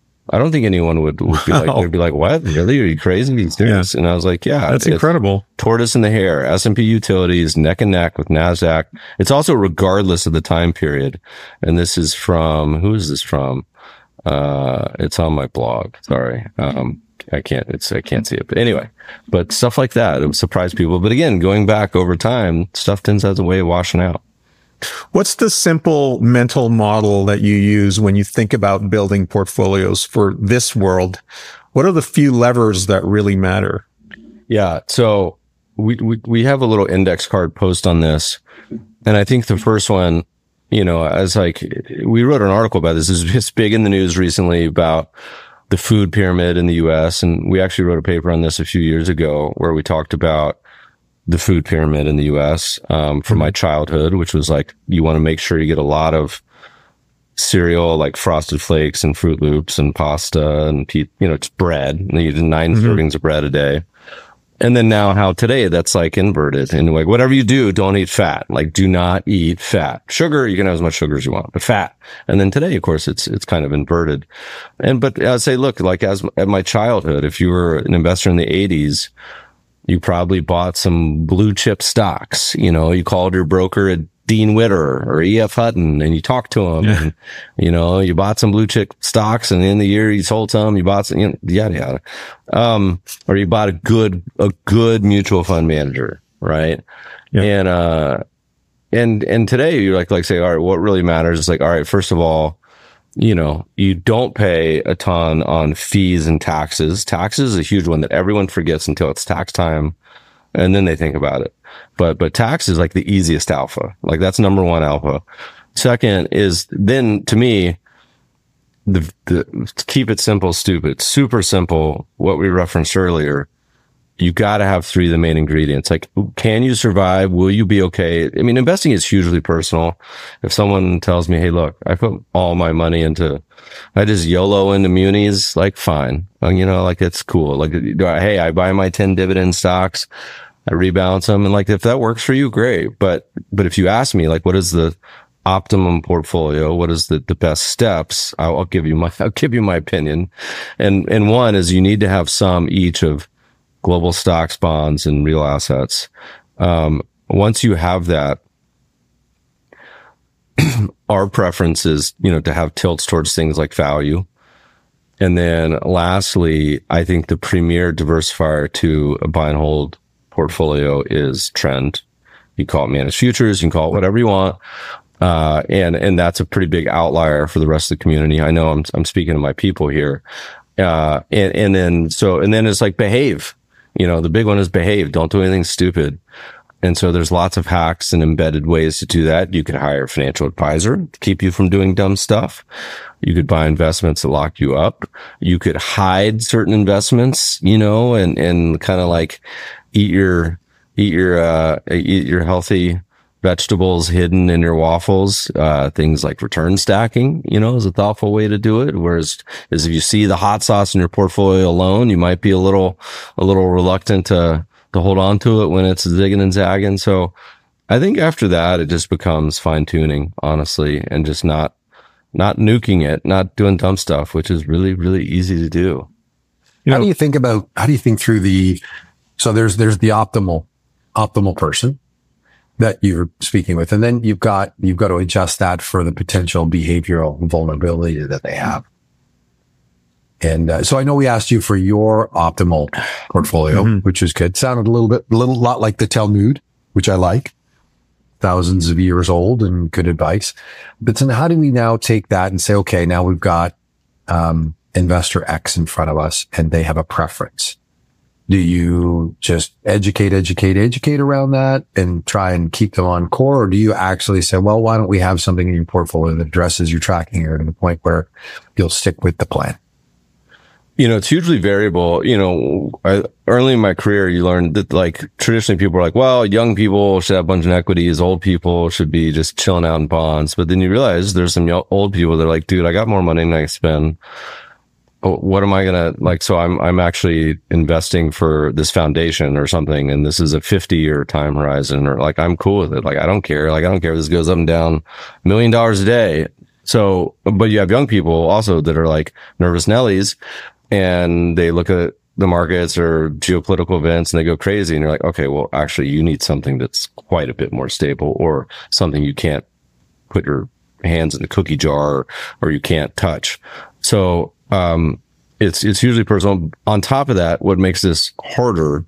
I don't think anyone would, would be like, they'd be like, what? Really? Are you crazy? Are you serious? Yeah. And I was like, yeah. That's incredible. Tortoise in the hare. S and P utilities neck and neck with NASDAQ. It's also regardless of the time period. And this is from, who is this from? Uh, it's on my blog. Sorry. Um, I can't, it's, I can't see it. But anyway, but stuff like that, it would surprise people. But again, going back over time, stuff tends to have a way of washing out. What's the simple mental model that you use when you think about building portfolios for this world? What are the few levers that really matter? Yeah. So we, we, we have a little index card post on this. And I think the first one, you know, as like, we wrote an article about this. It's big in the news recently about the food pyramid in the U S. And we actually wrote a paper on this a few years ago where we talked about the food pyramid in the U S, um, from my childhood, which was like, you want to make sure you get a lot of cereal, like Frosted Flakes and Fruit Loops and pasta and, you know, it's bread. And you do nine mm-hmm. servings of bread a day. And then now how today that's like inverted and like, whatever you do, don't eat fat. Like, do not eat fat. Sugar, you can have as much sugar as you want, but fat. And then today, of course, it's, it's kind of inverted. And, but I'd say, look, like as at my childhood, if you were an investor in the eighties, you probably bought some blue chip stocks. You know, you called your broker at Dean Witter or E F Hutton and you talked to him yeah. and, you know, you bought some blue chip stocks and in the year you sold some, you bought some, you know, yada, yada. Um, or you bought a good, a good mutual fund manager, right? Yeah. And, uh, and, and today you're like, like say, all right, what really matters is like, all right, first of all, you know, you don't pay a ton on fees and taxes. Taxes is a huge one that everyone forgets until it's tax time. And then they think about it. But, but tax is like the easiest alpha. Like that's number one alpha. Second is then to me, the, the keep it simple, stupid, super simple. What we referenced earlier, you got to have three of the main ingredients. Like, can you survive? Will you be okay? I mean, investing is hugely personal. If someone tells me, hey, look, I put all my money into, I just YOLO into munis, like, fine. You know, like, it's cool. Like, hey, I buy my ten dividend stocks, I rebalance them. And like, if that works for you, great. But, but if you ask me, like, what is the optimum portfolio? What is the, the best steps? I'll, I'll give you my, I'll give you my opinion. And, and one is you need to have some each of global stocks, bonds, and real assets. Um, once you have that, our preference is, you know, to have tilts towards things like value. And then lastly, I think the premier diversifier to a buy and hold portfolio is trend. You call it managed futures, you can call it whatever you want. Uh, and, and that's a pretty big outlier for the rest of the community. I know I'm, I'm speaking to my people here. Uh, and, and then, so, and then it's like behave, you know, the big one is behave. Don't do anything stupid. And so there's lots of hacks and embedded ways to do that. You could hire a financial advisor to keep you from doing dumb stuff. You could buy investments that lock you up. You could hide certain investments, you know, and, and kind of like eat your, eat your, uh, eat your healthy vegetables hidden in your waffles. Uh, things like return stacking, you know, is a thoughtful way to do it. Whereas is if you see the hot sauce in your portfolio alone, you might be a little, a little reluctant to, to hold on to it when it's zigging and zagging. So I think after that, it just becomes fine tuning, honestly, and just not, not nuking it, not doing dumb stuff, which is really, really easy to do. You know, how do you think about, how do you think through the, so there's, there's the optimal, optimal person that you're speaking with. And then you've got, you've got to adjust that for the potential behavioral vulnerability that they have. And uh, so I know we asked you for your optimal portfolio, mm-hmm. which is good. Sounded a little bit, a little lot like the Talmud, which I like. Thousands of years old and good advice. But then how do we now take that and say, okay, now we've got um, investor X in front of us and they have a preference. Do you just educate, educate, educate around that and try and keep them on core? Or do you actually say, well, why don't we have something in your portfolio that addresses your tracking area to the point where you'll stick with the plan? You know, it's hugely variable. You know, I, early in my career, you learned that like traditionally people are like, well, young people should have a bunch of equities. Old people should be just chilling out in bonds. But then you realize there's some old people that are like, dude, I got more money than I spend. What am I going to like? So I'm, I'm actually investing for this foundation or something. And this is a fifty year time horizon, or like, I'm cool with it. Like, I don't care. Like, I don't care if this goes up and down a million dollars a day. So, but you have young people also that are like nervous Nellies, and they look at the markets or geopolitical events and they go crazy. And you're like, okay, well, actually you need something that's quite a bit more stable, or something you can't put your hands in the cookie jar, or, or you can't touch. So, um, it's, it's usually personal. On top of that, what makes this harder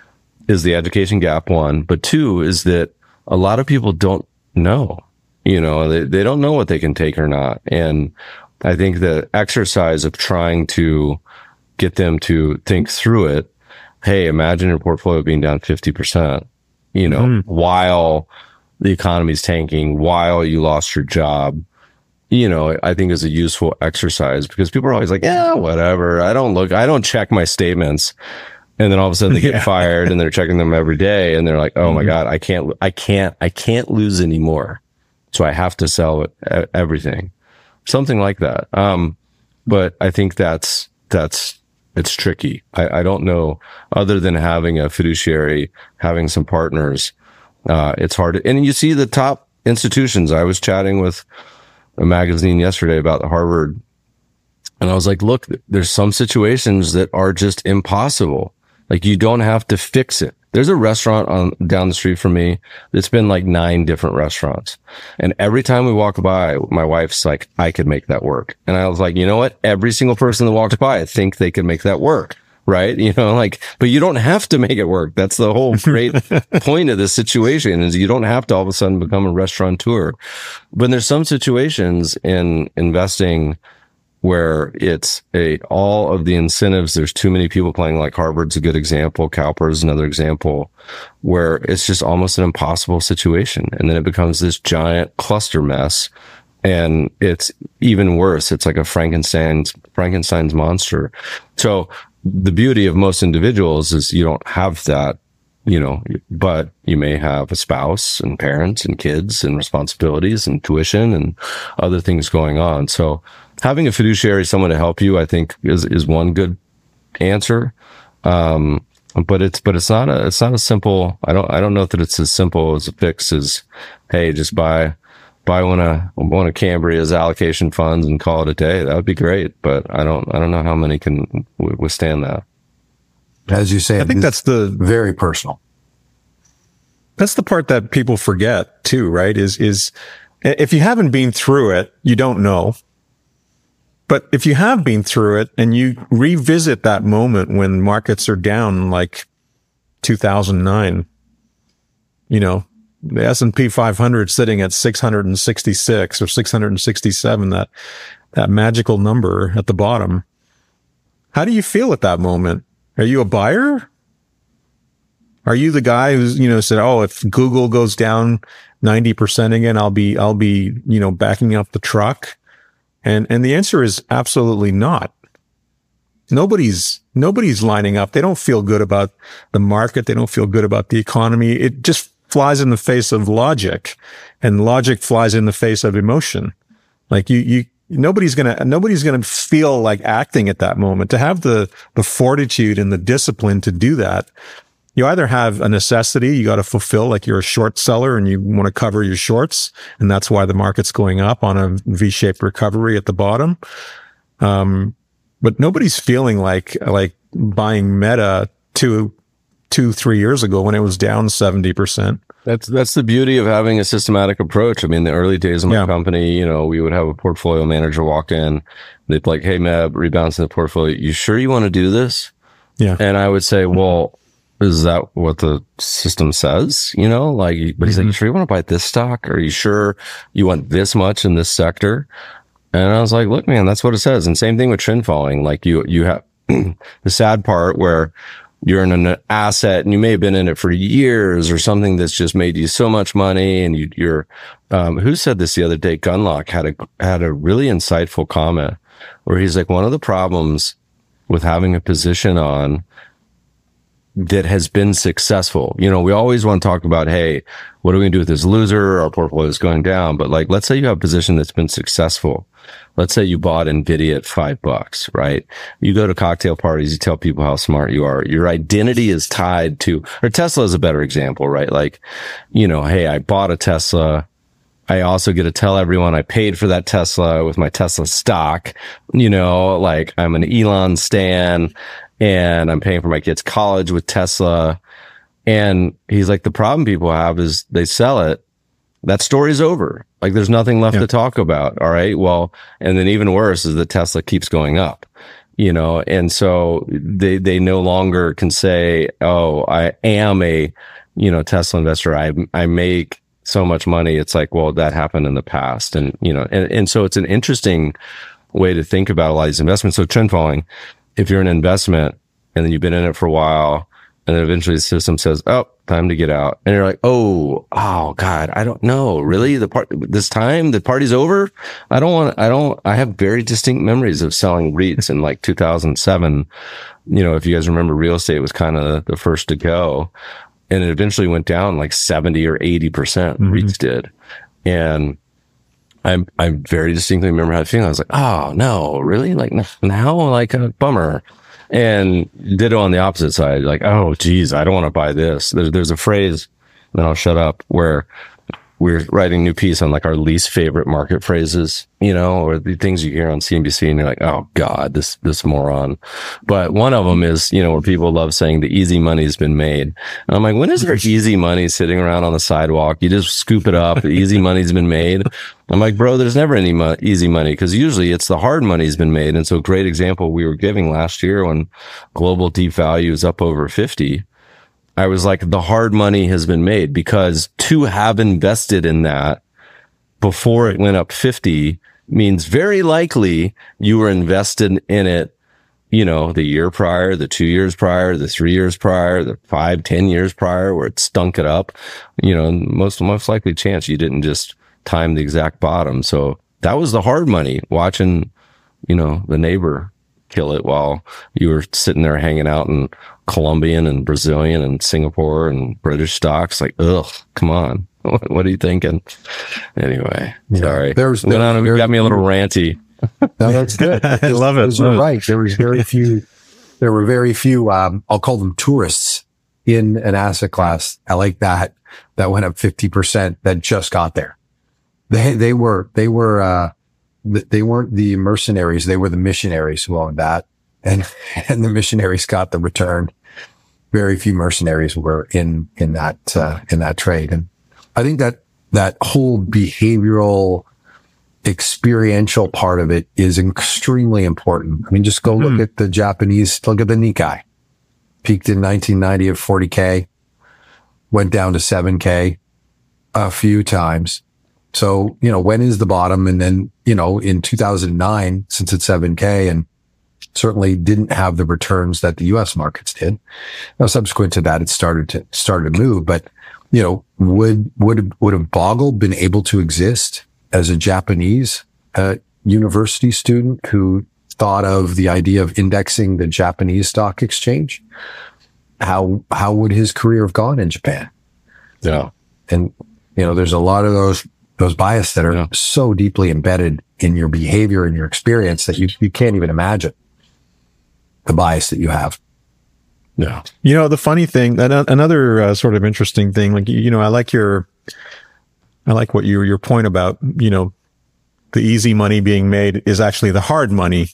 is the education gap, one, but two is that a lot of people don't know, you know, they, they don't know what they can take or not. And I think the exercise of trying to get them to think through it. Hey, imagine your portfolio being down fifty percent, you know, mm. while the economy's tanking, while you lost your job, you know, I think is a useful exercise, because people are always like, yeah, whatever. I don't look, I don't check my statements. And then all of a sudden they get yeah. fired and they're checking them every day. And they're like, oh mm-hmm. my God, I can't, I can't, I can't lose anymore. So I have to sell it, everything, something like that. Um, but I think that's, that's, it's tricky. I, I don't know, other than having a fiduciary, having some partners, uh, it's hard to, and you see the top institutions. I was chatting with a magazine yesterday about Harvard, and I was like, look, there's some situations that are just impossible. Like, you don't have to fix it. There's a restaurant on down the street from me that's been like nine different restaurants. And every time we walk by, my wife's like, I could make that work. And I was like, you know what? Every single person that walks by, I think they could make that work. Right. You know, like, but you don't have to make it work. That's the whole great point of this situation, is you don't have to all of a sudden become a restaurateur. But there's some situations in investing where it's a, all of the incentives. There's too many people playing. Like Harvard's a good example. Cowper is another example, where it's just almost an impossible situation. And then it becomes this giant cluster mess. And it's even worse. It's like a Frankenstein's, Frankenstein's monster. So the beauty of most individuals is you don't have that, you know, but you may have a spouse and parents and kids and responsibilities and tuition and other things going on. So having a fiduciary, someone to help you, I think is, is one good answer. Um, but it's, but it's not a, it's not a simple, I don't, I don't know that it's as simple as a fix as, hey, just buy, buy one of, one of Cambria's allocation funds and call it a day. That would be great. But I don't, I don't know how many can withstand that. As you say, I think that's the very personal. That's the part that people forget too, right? Is, is if you haven't been through it, you don't know. But if you have been through it and you revisit that moment when markets are down like two thousand nine, you know, the S and P five hundred sitting at six hundred sixty-six or six hundred sixty-seven, that, that magical number at the bottom. How do you feel at that moment? Are you a buyer? Are you the guy who's, you know, said, oh, if Google goes down ninety percent again, I'll be, I'll be, you know, backing up the truck? And, and the answer is absolutely not. Nobody's, nobody's lining up. They don't feel good about the market. They don't feel good about the economy. It just flies in the face of logic, and logic flies in the face of emotion. Like you, you, nobody's going to, nobody's going to feel like acting at that moment. To have the, the fortitude and the discipline to do that, you either have a necessity you got to fulfill, like you're a short seller and you want to cover your shorts, and that's why the market's going up on a V-shaped recovery at the bottom. Um, but nobody's feeling like, like buying Meta two, two, three years ago when it was down seventy percent. That's, that's the beauty of having a systematic approach. I mean, the early days of my yeah. company, you know, we would have a portfolio manager walk in. They'd be like, hey, Meb, rebalancing the portfolio. You sure you want to do this? Yeah. And I would say, well, is that what the system says? You know, like, but he's mm-hmm. like, you sure you want to buy this stock? Are you sure you want this much in this sector? And I was like, look, man, that's what it says. And same thing with trend following. Like you, you have the sad part where you're in an asset and you may have been in it for years or something that's just made you so much money. And you, you're, um, who said this the other day? Gunlock had a, had a really insightful comment where he's like, one of the problems with having a position on that has been successful. You know, we always want to talk about, hey, what are we going to do with this loser? Our portfolio is going down. But like, let's say you have a position that's been successful. Let's say you bought NVIDIA at five bucks, right? You go to cocktail parties, you tell people how smart you are. Your identity is tied to, or Tesla is a better example, right? Like, you know, hey, I bought a Tesla. I also get to tell everyone I paid for that Tesla with my Tesla stock. You know, like I'm an Elon stan and I'm paying for my kids' college with Tesla. And he's like, the problem people have is they sell it. That story's over. Like there's nothing left yeah. to talk about. All right. Well, and then even worse is that Tesla keeps going up, you know, and so they, they no longer can say, oh, I am a, you know, Tesla investor. I, I make so much money. It's like, well, that happened in the past. And, you know, and, and so it's an interesting way to think about a lot of these investments. So trend following, if you're an investment and then you've been in it for a while and then eventually the system says, oh, time to get out. And you're like, oh, oh God, I don't know. Really? The part, this time the party's over. I don't want, I don't, I have very distinct memories of selling REITs in like two thousand seven. You know, if you guys remember, real estate was kind of the first to go, and it eventually went down like seventy or eighty percent. Mm-hmm. REITs did. And I I very distinctly remember how I feeling. I was like, oh no, really? Like now, like a bummer. And ditto on the opposite side, like, oh geez, I don't want to buy this. There's there's a phrase, then I'll shut up, where we're writing a new piece on like our least favorite market phrases, you know, or the things you hear on C N B C and you're like, oh God, this, this moron. But one of them is, you know, where people love saying the easy money's been made. And I'm like, when is there easy money sitting around on the sidewalk? You just scoop it up. The easy money's been made. I'm like, bro, there's never any mo- easy money, because usually it's the hard money's been made. And so great example we were giving last year when global deep value is up over fifty. I was like, the hard money has been made, because to have invested in that before it went up fifty means very likely you were invested in it, you know, the year prior, the two years prior, the three years prior, the five, ten years prior, where it stunk it up. You know, most, most likely chance you didn't just time the exact bottom. So that was the hard money, watching, you know, the neighbor kill it while you were sitting there hanging out in Colombian and Brazilian and Singapore and British stocks. Like, ugh, come on. What, what are you thinking? Anyway, yeah. sorry. There's, there, on, there, got me a little ranty. No, that's good. I love it. You're right. There was very few, there were very few, um, I'll call them tourists in an asset class. I like that, that went up fifty percent that just got there. They, they were, they were, uh, they weren't the mercenaries. They were the missionaries who owned that. And, and the missionaries got the return. Very few mercenaries were in, in that, uh, in that trade. And I think that, that whole behavioral experiential part of it is extremely important. I mean, just go mm-hmm. look at the Japanese, look at the Nikkei. Peaked in nineteen ninety at forty K, went down to seven K a few times. So, you know, when is the bottom? And then, you know, in two thousand nine, since it's seven K and certainly didn't have the returns that the U S markets did. Now, subsequent to that, it started to, started to move, but, you know, would, would, would have Bogle been able to exist as a Japanese uh, university student who thought of the idea of indexing the Japanese stock exchange? How, how would his career have gone in Japan? Yeah. And, you know, there's a lot of those, those bias that are yeah. so deeply embedded in your behavior and your experience that you, you can't even imagine the bias that you have. Yeah. You know, the funny thing, that another uh, sort of interesting thing, like, you know, I like your, I like what your, your point about, you know, the easy money being made is actually the hard money.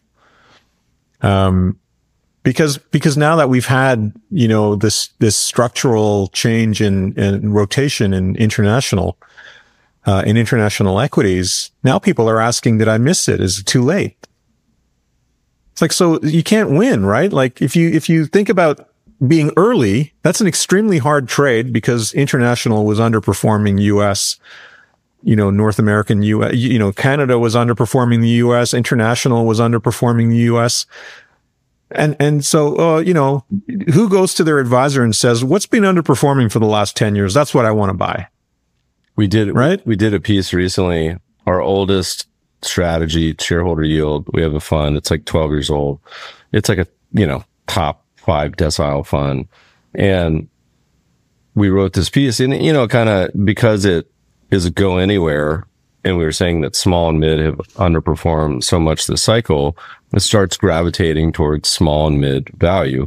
Um, because, because now that we've had, you know, this, this structural change in, in rotation in international, uh, in international equities, now people are asking, did I miss it? Is it too late? It's like, so you can't win, right? Like if you, if you think about being early, that's an extremely hard trade because international was underperforming U S, you know, North American U S, you know, Canada was underperforming the U S, international was underperforming the U S. And, and so, uh, you know, who goes to their advisor and says, what's been underperforming for the last ten years? That's what I want to buy. We did, right? We did a piece recently. Our oldest strategy, shareholder yield. We have a fund. It's like twelve years old. It's like a, you know, top five decile fund. And we wrote this piece and, you know, kind of because it is a go anywhere. And we were saying that small and mid have underperformed so much this cycle, it starts gravitating towards small and mid value.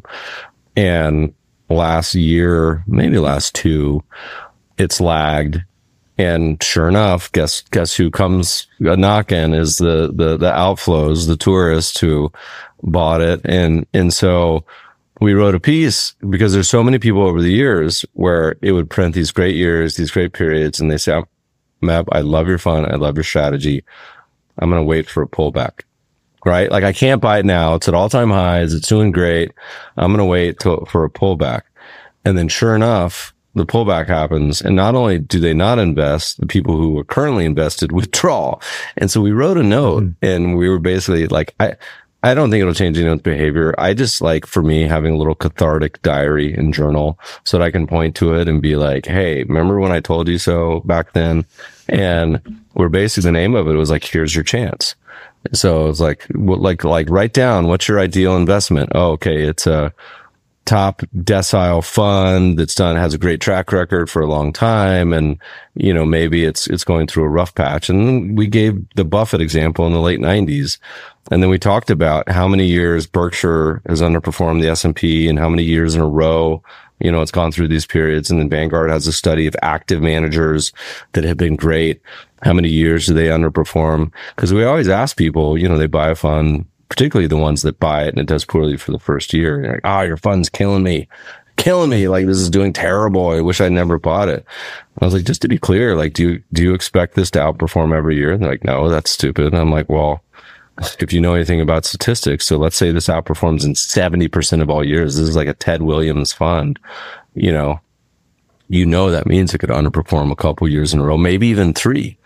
And last year, maybe last two, it's lagged. And sure enough, guess, guess who comes a knocking is the, the, the outflows, the tourists who bought it. And, and so we wrote a piece because there's so many people over the years where it would print these great years, these great periods. And they say, Meb, I love your fund. I love your strategy. I'm going to wait for a pullback, right? Like I can't buy it now. It's at all time highs. It's doing great. I'm going to wait till, for a pullback. And then sure enough, the pullback happens. And not only do they not invest, the people who are currently invested withdraw. And so we wrote a note mm-hmm. and we were basically like, I, I don't think it'll change anyone's behavior. I just like, for me, having a little cathartic diary and journal so that I can point to it and be like, hey, remember when I told you so back then? And we're basically, the name of it was like, here's your chance. So it's like, like, like write down what's your ideal investment. Oh, okay. It's a top decile fund that's done, has a great track record for a long time. And, you know, maybe it's, it's going through a rough patch. And we gave the Buffett example in the late nineties. And then we talked about how many years Berkshire has underperformed the S and P and how many years in a row, you know, it's gone through these periods. And then Vanguard has a study of active managers that have been great. How many years do they underperform? Because we always ask people, you know, they buy a fund, particularly the ones that buy it and it does poorly for the first year. They're like, ah, oh, your fund's killing me, killing me. Like this is doing terrible. I wish I never bought it. I was like, just to be clear, like, do you, do you expect this to outperform every year? And they're like, no, that's stupid. And I'm like, well, if you know anything about statistics, so let's say this outperforms in seventy percent of all years. This is like a Ted Williams fund, you know, you know, that means it could underperform a couple years in a row, maybe even three.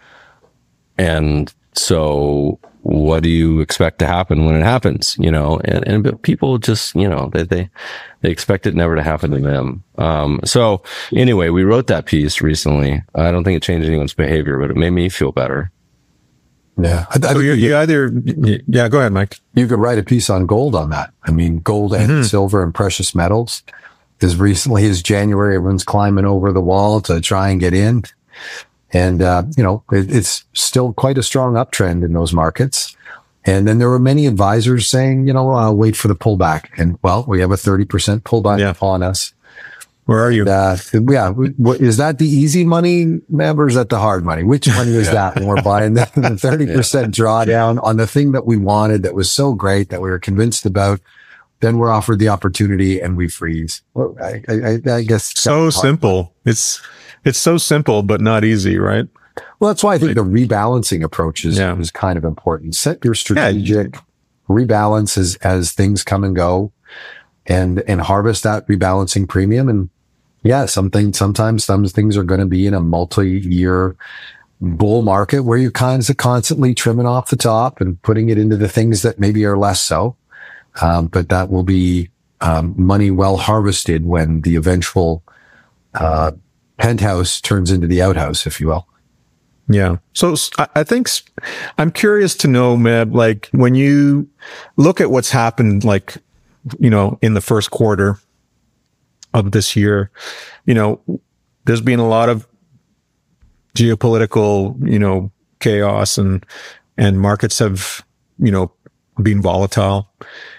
And so what do you expect to happen when it happens? You know, and, and people just, you know, they, they, they expect it never to happen to them. Um, so anyway, we wrote that piece recently. I don't think it changed anyone's behavior, but it made me feel better. Yeah. I, I so you, you either, yeah, go ahead, Mike. You could write a piece on gold on that. I mean, gold and mm-hmm. silver and precious metals. As recently as January, everyone's climbing over the wall to try and get in. And, uh, you know, it, it's still quite a strong uptrend in those markets. And then there were many advisors saying, you know, I'll wait for the pullback. And well, we have a thirty percent pullback yeah. on us. Where are you? And, uh, yeah. Is that the easy money, Meb, or is that the hard money? Which money is that when we're buying the, the thirty percent yeah. drawdown on the thing that we wanted that was so great that we were convinced about? Then we're offered the opportunity and we freeze. Well, I, I, I guess so simple. It's, it's so simple, but not easy, right? Well, that's why I think the rebalancing approach is, Yeah. is kind of important. Set your strategic rebalance as, as things come and go, and, and harvest that rebalancing premium. And yeah, something, sometimes some things are going to be in a multi-year bull market where you're kind of constantly trimming off the top and putting it into the things that maybe are less so. Um, but that will be um, money well harvested when the eventual uh, penthouse turns into the outhouse, if you will. Yeah. So s- I I think s- I'm curious to know, Meb, like when you look at what's happened, like, you know, in the first quarter of this year, you know, there's been a lot of geopolitical, you know, chaos, and, and markets have, you know, been volatile.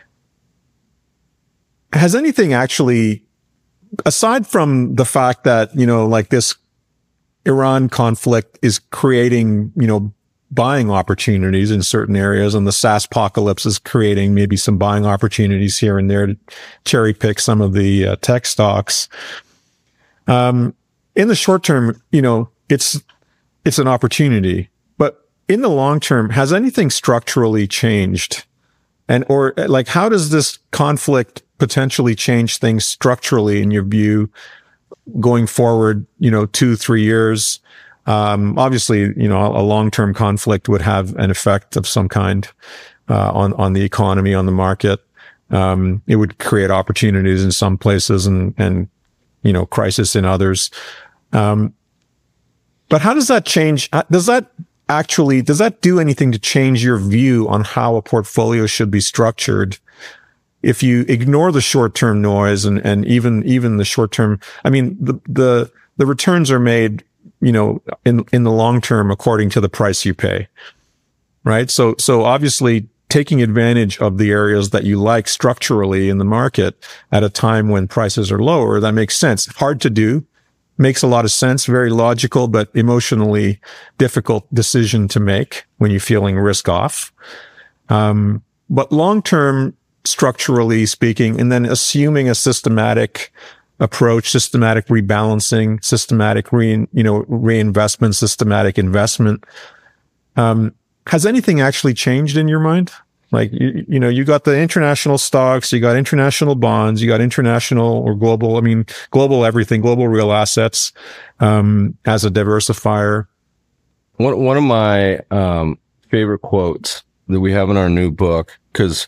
Has anything actually, aside from the fact that, you know, like this Iran conflict is creating, you know, buying opportunities in certain areas, and the SaaS apocalypse is creating maybe some buying opportunities here and there to cherry pick some of the uh, tech stocks. Um, in the short term, you know, it's, it's an opportunity, but in the long term, has anything structurally changed? And, or like, how does this conflict potentially change things structurally in your view going forward, you know, two, three years? Um, obviously, you know, a long-term conflict would have an effect of some kind, uh, on, on the economy, on the market. Um, it would create opportunities in some places and, and, you know, crisis in others. Um, but how does that change? Does that actually, does that do anything to change your view on how a portfolio should be structured? If you ignore the short-term noise and, and even, even the short-term, I mean, the, the, the returns are made, you know, in, in the long term, according to the price you pay, right? So, so obviously taking advantage of the areas that you like structurally in the market at a time when prices are lower, that makes sense. Hard to do, makes a lot of sense, very logical, but emotionally difficult decision to make when you're feeling risk off. Um, but long term, structurally speaking, and then assuming a systematic approach, systematic rebalancing, systematic re, you know, reinvestment, systematic investment. Um, has anything actually changed in your mind? Like, you, you know, you got the international stocks, you got international bonds, you got international or global, I mean, global everything, global real assets, um, as a diversifier. One, one of my, um, favorite quotes that we have in our new book, cause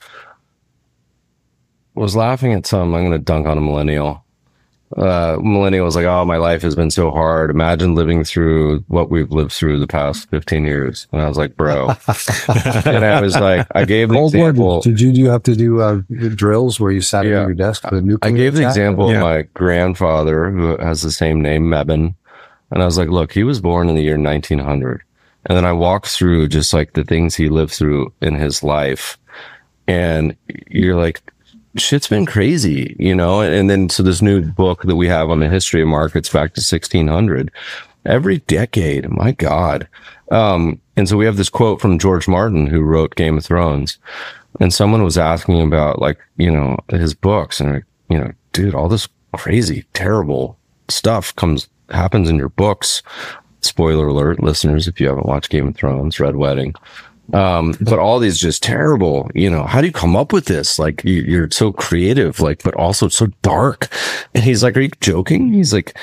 was laughing at some, I'm going to dunk on a millennial. Uh, millennial was like, oh, my life has been so hard. Imagine living through what we've lived through the past fifteen years. And I was like, bro. And I was like, I gave the Cold War, example. did you, do you have to do uh, drills where you sat Yeah. at your desk with a nuclear I gave the attack? example Yeah. of my grandfather, who has the same name, Mebane. And I was like, look, he was born in the year nineteen hundred. And then I walked through just like the things he lived through in his life. And you're like, shit's been crazy, you know? And, and then, so this new book that we have on the history of markets back to sixteen hundred, every decade, my God. Um, and so we have this quote from George Martin, who wrote Game of Thrones. And someone was asking about, like, you know, his books, and, like, you know, dude, all this crazy, terrible stuff comes, happens in your books. Spoiler alert, listeners, if you haven't watched Game of Thrones, Red Wedding. Um, but all these just terrible, you know, how do you come up with this? Like, you, you're so creative, like, but also so dark. And he's like, are you joking? He's like,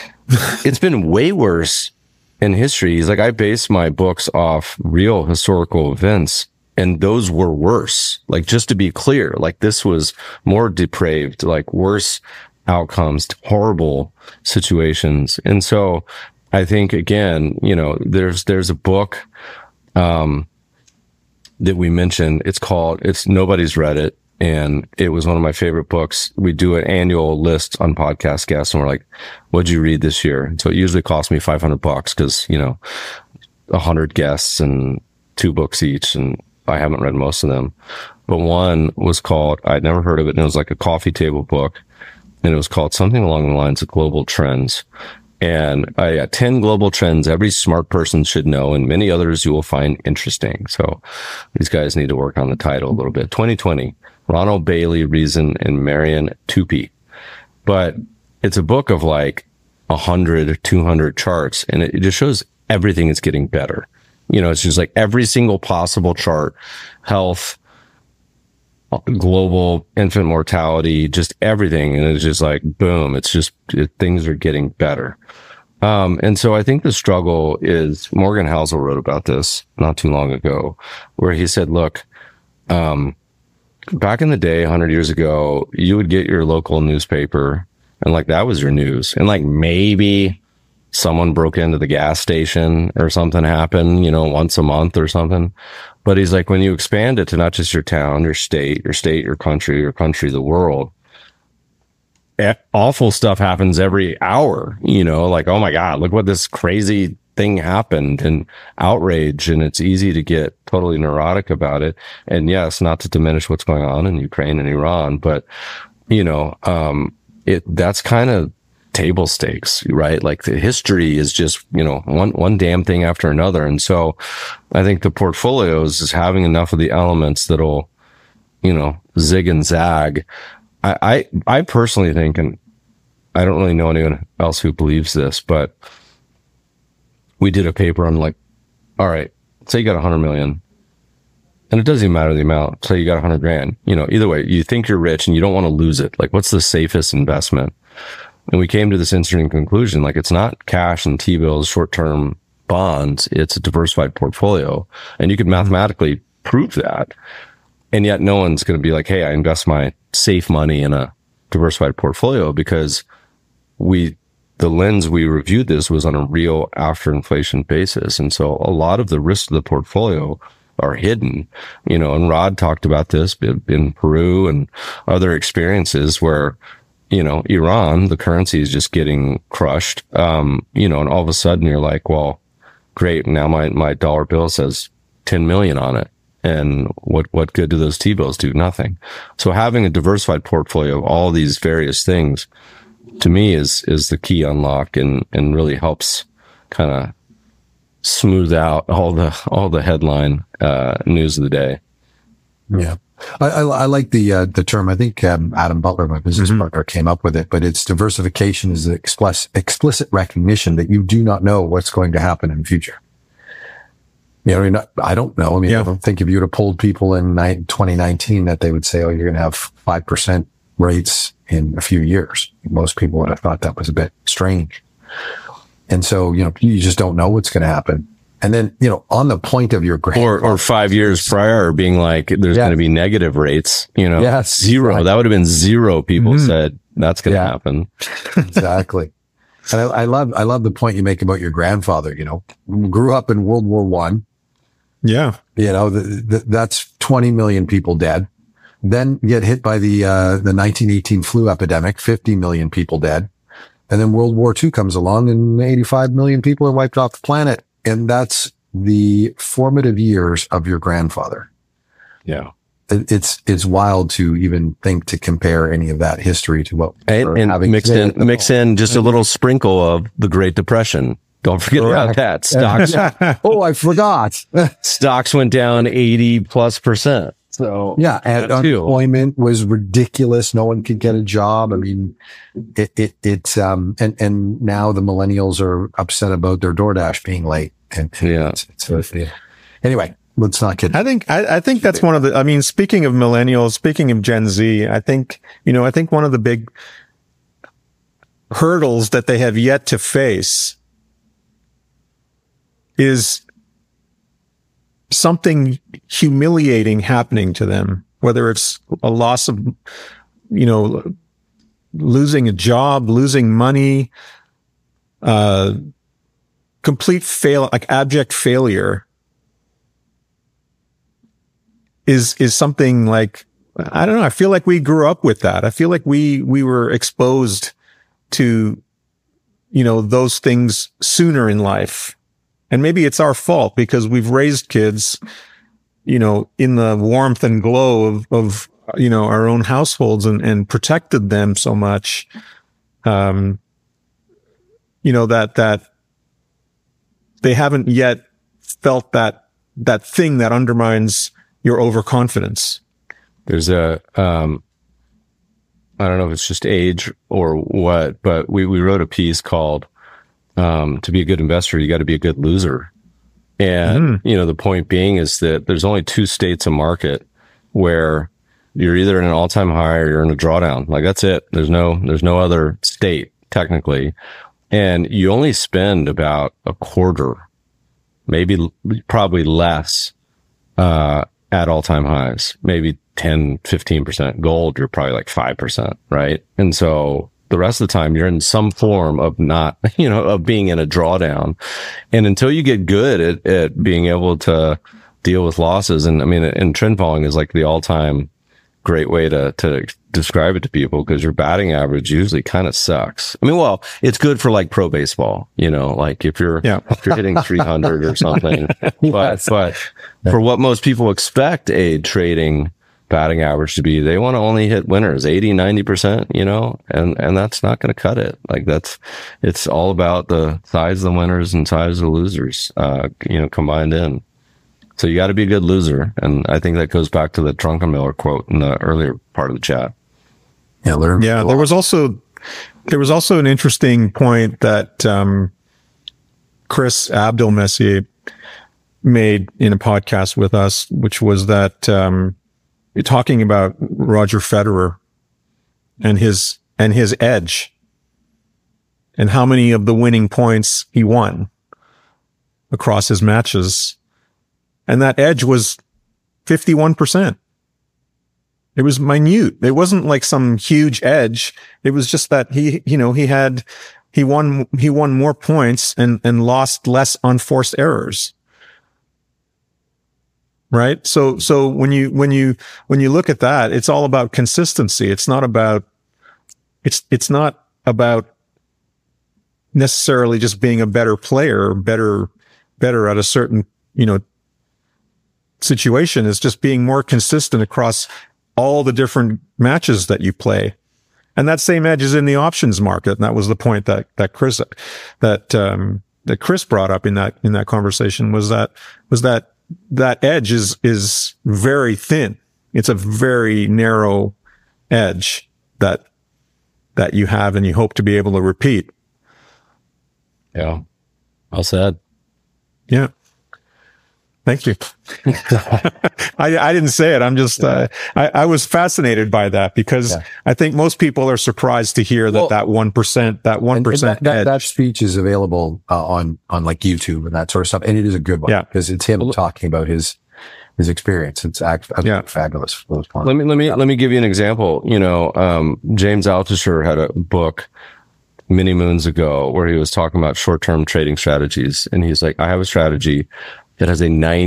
it's been way worse in history. He's like, I base my books off real historical events, and those were worse. Like, just to be clear, like, this was more depraved, like worse outcomes, horrible situations. And so I think, again, you know, there's, there's a book, um, that we mentioned. It's called, it's, nobody's read it. And it was one of my favorite books. We do an annual list on podcast guests, and we're like, what'd you read this year? So it usually costs me five hundred bucks because, you know, a hundred guests and two books each. And I haven't read most of them, but one was called, I'd never heard of it. And it was like a coffee table book, and it was called something along the lines of Global Trends. And I got ten global trends every smart person should know, and many others you will find interesting. So these guys need to work on the title a little bit. twenty twenty, Ronald Bailey, Reason, and Marian Tupy. But it's a book of like one hundred, two hundred charts, and it, it just shows everything is getting better. You know, it's just like every single possible chart, health, global infant mortality, just everything. And it's just like, boom, it's just, it, things are getting better. Um, and so I think the struggle is, Morgan Housel wrote about this not too long ago, where he said, look, um, back in the day, one hundred years ago, you would get your local newspaper and like that was your news. And like maybe someone broke into the gas station or something happened, you know, once a month or something. But he's like, when you expand it to not just your town, your state, your state, your country, your country, the world, awful stuff happens every hour, you know, like, oh my God, look what this crazy thing happened, and outrage. And it's easy to get totally neurotic about it. And yes, not to diminish what's going on in Ukraine and Iran, but you know, um, it, that's kind of table stakes, right? Like the history is just, you know, one, one damn thing after another. And so I think the portfolios is having enough of the elements that'll, you know, zig and zag. I, I, I personally think, and I don't really know anyone else who believes this, but we did a paper on like, all right, say you got a hundred million, and it doesn't even matter the amount. Say you got a hundred grand, you know, either way, you think you're rich and you don't want to lose it. Like, what's the safest investment? And we came to this interesting conclusion, like it's not cash and T-bills, short-term bonds, it's a diversified portfolio. And you could mathematically prove that. And yet no one's going to be like, hey, I invest my safe money in a diversified portfolio, because we, the lens we reviewed this was on a real after inflation basis. And so a lot of the risks of the portfolio are hidden, you know, and Rod talked about this in Peru and other experiences where, you know, Iran, the currency is just getting crushed. Um, you know, and all of a sudden you're like, well, great. Now my, my dollar bill says ten million on it. And what, what good do those T-bills do? Nothing. So having a diversified portfolio of all these various things, to me, is, is the key unlock, and, and really helps kind of smooth out all the, all the headline, uh, news of the day. Yeah. I, I, I like the, uh, the term. I think, um, Adam Butler, my business mm-hmm. partner, came up with it, but it's diversification is the explicit, explicit recognition that you do not know what's going to happen in the future. You know, I, mean, I don't know. I mean, yeah. I don't think if you would have polled people in twenty nineteen that they would say, oh, you're going to have five percent rates in a few years. Most people would have thought that was a bit strange. And so, you know, you just don't know what's going to happen. And then, you know, on the point of your grant, or, or five years prior being like, there's yeah. going to be negative rates, you know, yes, zero. Right. That would have been zero people mm-hmm. said that's going to yeah. happen. Exactly. And I, I love, I love the point you make about your grandfather, you know, grew up in World War One. Yeah. You know, the, the, that's twenty million people dead. Then get hit by the, uh, the nineteen eighteen flu epidemic, fifty million people dead. And then World War Two comes along and eighty-five million people are wiped off the planet. And that's the formative years of your grandfather. Yeah. It, it's, it's wild to even think to compare any of that history to what and, and mix in, mix in just a little sprinkle of the Great Depression. Don't forget Correct. About that. Stocks. Oh, I forgot. Stocks went down eighty plus percent. So yeah, and unemployment was ridiculous. No one could get a job. I mean, it, it, it's, um, and, and now the millennials are upset about their DoorDash being late. And yeah. It's, it's, it's, yeah. Anyway, let's not get. I think, I, I think that's one of the, I mean, speaking of millennials, speaking of Gen Z, I think, you know, I think one of the big hurdles that they have yet to face is something humiliating happening to them, whether it's a loss of, you know, losing a job, losing money, uh, complete fail, like abject failure is, is something like, I don't know. I feel like we grew up with that. I feel like we, we were exposed to, you know, those things sooner in life. And maybe it's our fault because we've raised kids, you know, in the warmth and glow of, of, you know, our own households and, and protected them so much. Um, you know, that, that they haven't yet felt that, that thing that undermines your overconfidence. There's a, um, I don't know if it's just age or what, but we, we wrote a piece called um, to be a good investor, you got to be a good loser. And, mm. you know, the point being is that there's only two states of market where you're either in an all-time high or you're in a drawdown. Like that's it. There's no, there's no other state technically. And you only spend about a quarter, maybe probably less, uh, at all-time highs, maybe ten, fifteen percent. Gold, you're probably like five percent, right? And so the rest of the time you're in some form of not, you know, of being in a drawdown. And until you get good at, at being able to deal with losses, and I mean, and trend following is like the all-time great way to, to describe it to people, because your batting average usually kind of sucks. I mean, well, it's good for like pro baseball, you know, like if you're, yeah. if you're hitting three hundred or something, but, yes. but for what most people expect a trading batting average to be, they want to only hit winners, eighty, ninety percent, you know, and, and that's not going to cut it. Like that's, it's all about the size of the winners and size of the losers, uh, you know, combined in. So you got to be a good loser. And I think that goes back to the Druckenmiller quote in the earlier part of the chat. Yeah. Yeah. There was also, there was also an interesting point that, um, Chris Abdel-Messier made in a podcast with us, which was that, um, talking about Roger Federer and his, and his edge and how many of the winning points he won across his matches. And that edge was fifty-one percent. It was minute. It wasn't like some huge edge. It was just that he, you know, he had, he won, he won more points and, and lost less on forced errors. Right. So, so when you, when you, when you look at that, it's all about consistency. It's not about, it's, it's not about necessarily just being a better player, better, better at a certain, you know, situation. Is just being more consistent across all the different matches that you play. And that same edge is in the options market. And that was the point that, that Chris, that, um, that Chris brought up in that, in that conversation was that, was that that edge is, is very thin. It's a very narrow edge that, that you have and you hope to be able to repeat. Yeah. Well said. Yeah. Thank you. I, I didn't say it. I'm just, uh, I, I was fascinated by that because yeah. I think most people are surprised to hear that well, that one percent, that one percent. That, that, that speech is available uh, on, on like YouTube and that sort of stuff. And it is a good one yeah. because it's him talking about his, his experience. It's act, yeah. fabulous. Let me, let me, let me give you an example. You know, um, James Altucher had a book many moons ago where he was talking about short-term trading strategies. And he's like, I have a strategy that has a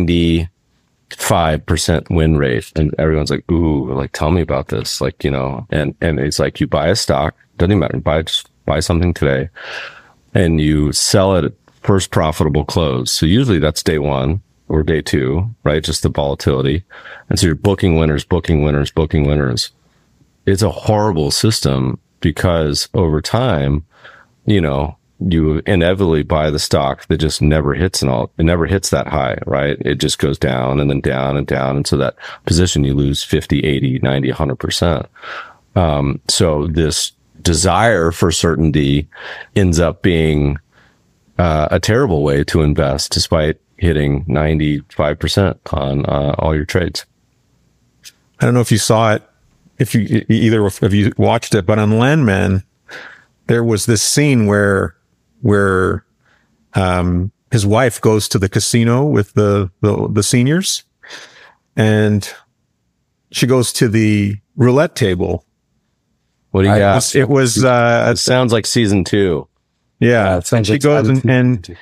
ninety-five percent win rate. And everyone's like, ooh, like, tell me about this. Like, you know, and, and it's like, you buy a stock, doesn't even matter, buy, just buy something today and you sell it at first profitable close. So usually that's day one or day two, right? Just the volatility. And so you're booking winners, booking winners, booking winners. It's a horrible system because over time, you know, you inevitably buy the stock that just never hits and all, it never hits that high, right? It just goes down and then down and down. And so that position, you lose fifty, eighty, ninety, one hundred percent. Um, so this desire for certainty ends up being, uh, a terrible way to invest despite hitting ninety-five percent on, uh, all your trades. I don't know if you saw it, if you either if you watched it, but on Landman, there was this scene where, where, um, his wife goes to the casino with the, the, the seniors and she goes to the roulette table. What do you I, got? It was, it was uh, it sounds like season two. Yeah. yeah and she goes and, and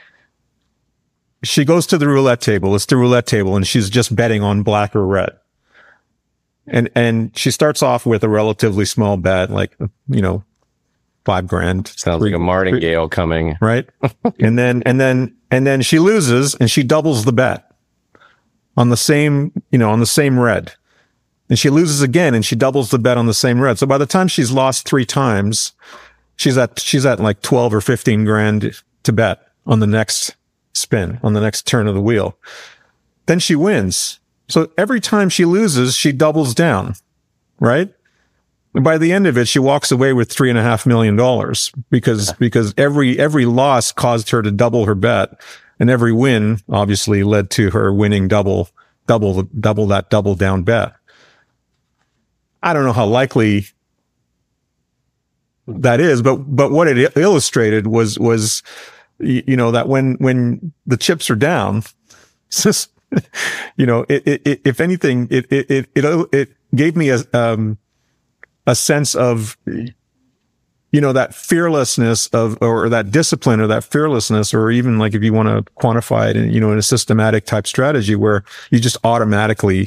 she goes to the roulette table. It's the roulette table and she's just betting on black or red. And, and she starts off with a relatively small bet, like, you know, five grand. Sounds three, like a martingale three, coming. Right. and then, and then, and then she loses and she doubles the bet on the same, you know, on the same red. And she loses again and she doubles the bet on the same red. So by the time she's lost three times, she's at, she's at like twelve or fifteen grand to bet on the next spin, on the next turn of the wheel. Then she wins. So every time she loses, she doubles down. Right. by the end of it, she walks away with three and a half million dollars because, because every, every loss caused her to double her bet, and every win obviously led to her winning double, double, double that double down bet. I don't know how likely that is, but, but what it illustrated was, was, you know, that when, when the chips are down, it's just, you know, it, it, it if anything, it, it, it, it, it gave me a, um, a sense of, you know, that fearlessness of, or that discipline or that fearlessness, or even like if you want to quantify it in, you know, in a systematic type strategy where you just automatically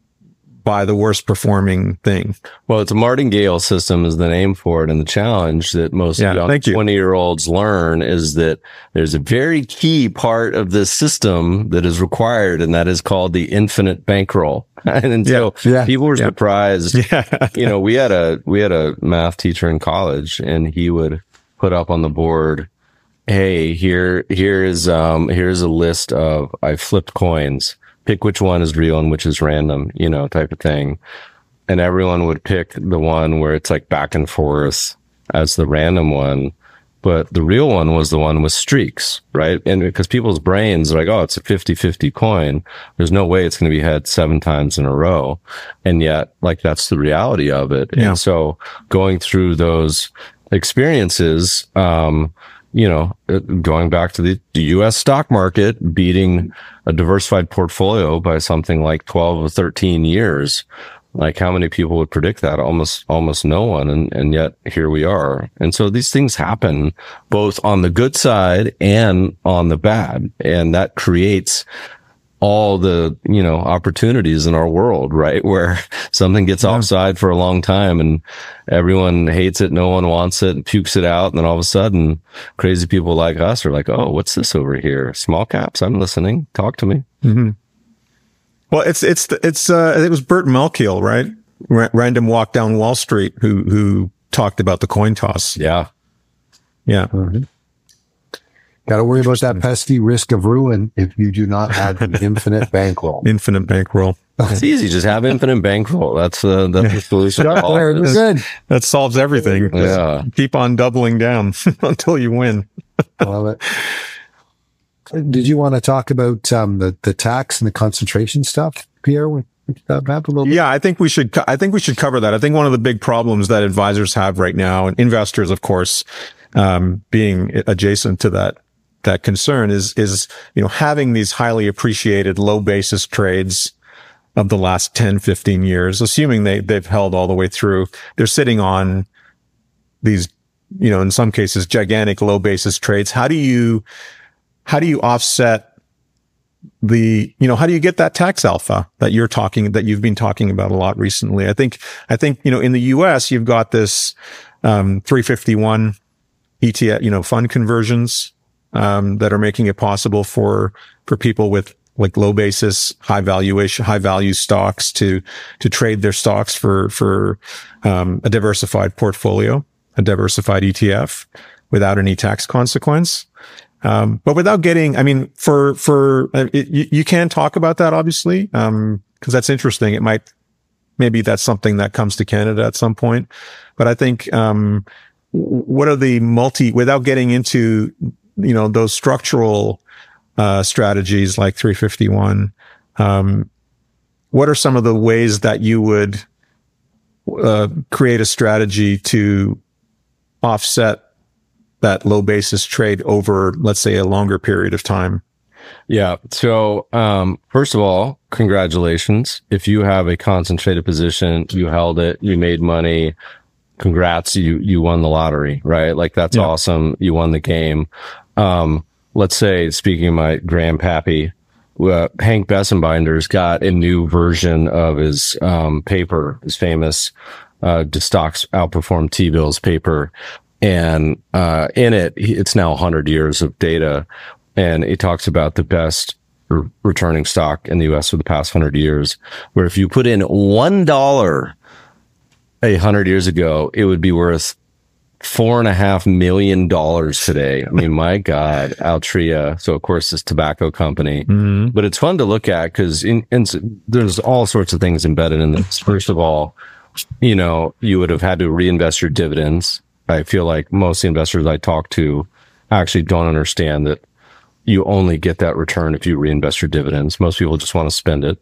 buy the worst performing thing. Well, it's a martingale system is the name for it. And the challenge that most yeah, young twenty year olds learn is that there's a very key part of this system that is required, and that is called the infinite bankroll. And so yeah, yeah, people were yeah. surprised. Yeah. You know, we had a, we had a math teacher in college, and he would put up on the board, hey, here, here is, um, here's a list of, I flipped coins. Pick which one is real and which is random, you know, type of thing. And everyone would pick the one where it's like back and forth as the random one. But the real one was the one with streaks, right? And because people's brains are like, oh, it's a fifty-fifty coin. There's no way it's going to be had seven times in a row. And yet, like, that's the reality of it. Yeah. And so going through those experiences, um, you know, going back to the, the U S stock market, beating a diversified portfolio by something like twelve or thirteen years. Like, how many people would predict that? Almost, almost no one. And, and yet here we are. And so these things happen both on the good side and on the bad. And that creates all the, you know, opportunities in our world, right? Where something gets yeah. offside for a long time and everyone hates it. No one wants it and pukes it out. And then all of a sudden crazy people like us are like, oh, what's this over here? Small caps. I'm listening. Talk to me. Mm-hmm. Well, it's, it's, it's, uh, it was Burt Malkiel, right? R- Random Walk Down Wall Street, who, who talked about the coin toss. Yeah. Yeah. Mm-hmm. Got to worry about that pesky risk of ruin if you do not have an infinite bankroll. Infinite bankroll. It's easy. Just have infinite bankroll. That's uh, that's the solution. Good. That solves everything. Yeah. Just keep on doubling down until you win. I love it. Did you want to talk about um, the the tax and the concentration stuff, Pierre? With that map a little bit? Yeah, I think we should. Co- I think we should cover that. I think one of the big problems that advisors have right now, and investors, of course, um, being adjacent to that. that concern is, is, you know, having these highly appreciated low basis trades of the last ten, fifteen years, assuming they, they've held all the way through. They're sitting on these, you know, in some cases, gigantic low basis trades. How do you, how do you offset the, you know, how do you get that tax alpha that you're talking, that you've been talking about a lot recently? I think, I think, you know, in the U S, you've got this, um, three fifty-one E T F, you know, fund conversions. Um, that are making it possible for, for people with like low basis, high valuation, high value stocks to, to trade their stocks for, for, um, a diversified portfolio, a diversified E T F without any tax consequence. Um, but without getting, I mean, for, for, uh, it, you, you can talk about that obviously, um, cause that's interesting. It might, maybe that's something that comes to Canada at some point, but I think, um, what are the multi, without getting into, you know, those structural, uh, strategies like three fifty-one, um, what are some of the ways that you would, uh, create a strategy to offset that low basis trade over, let's say, a longer period of time? Yeah. So, um, first of all, congratulations. If you have a concentrated position, you held it, you made money. Congrats. You, you won the lottery, right? Like, that's yeah. awesome. You won the game. Um, let's say, speaking of my grandpappy, uh, Hank Bessenbinder's got a new version of his, um, paper, his famous, uh, Do Stocks Outperform T-Bills paper. And, uh, in it, it's now one hundred years of data. And it talks about the best re- returning stock in the U S for the past one hundred years, where if you put in one dollar a hundred years ago, it would be worth four and a half million dollars today. I mean, my God, Altria. So of course, this tobacco company, mm-hmm. but it's fun to look at because in, in, there's all sorts of things embedded in this. First of all, you know, you would have had to reinvest your dividends. I feel like most investors I talk to actually don't understand that you only get that return if you reinvest your dividends. Most people just want to spend it.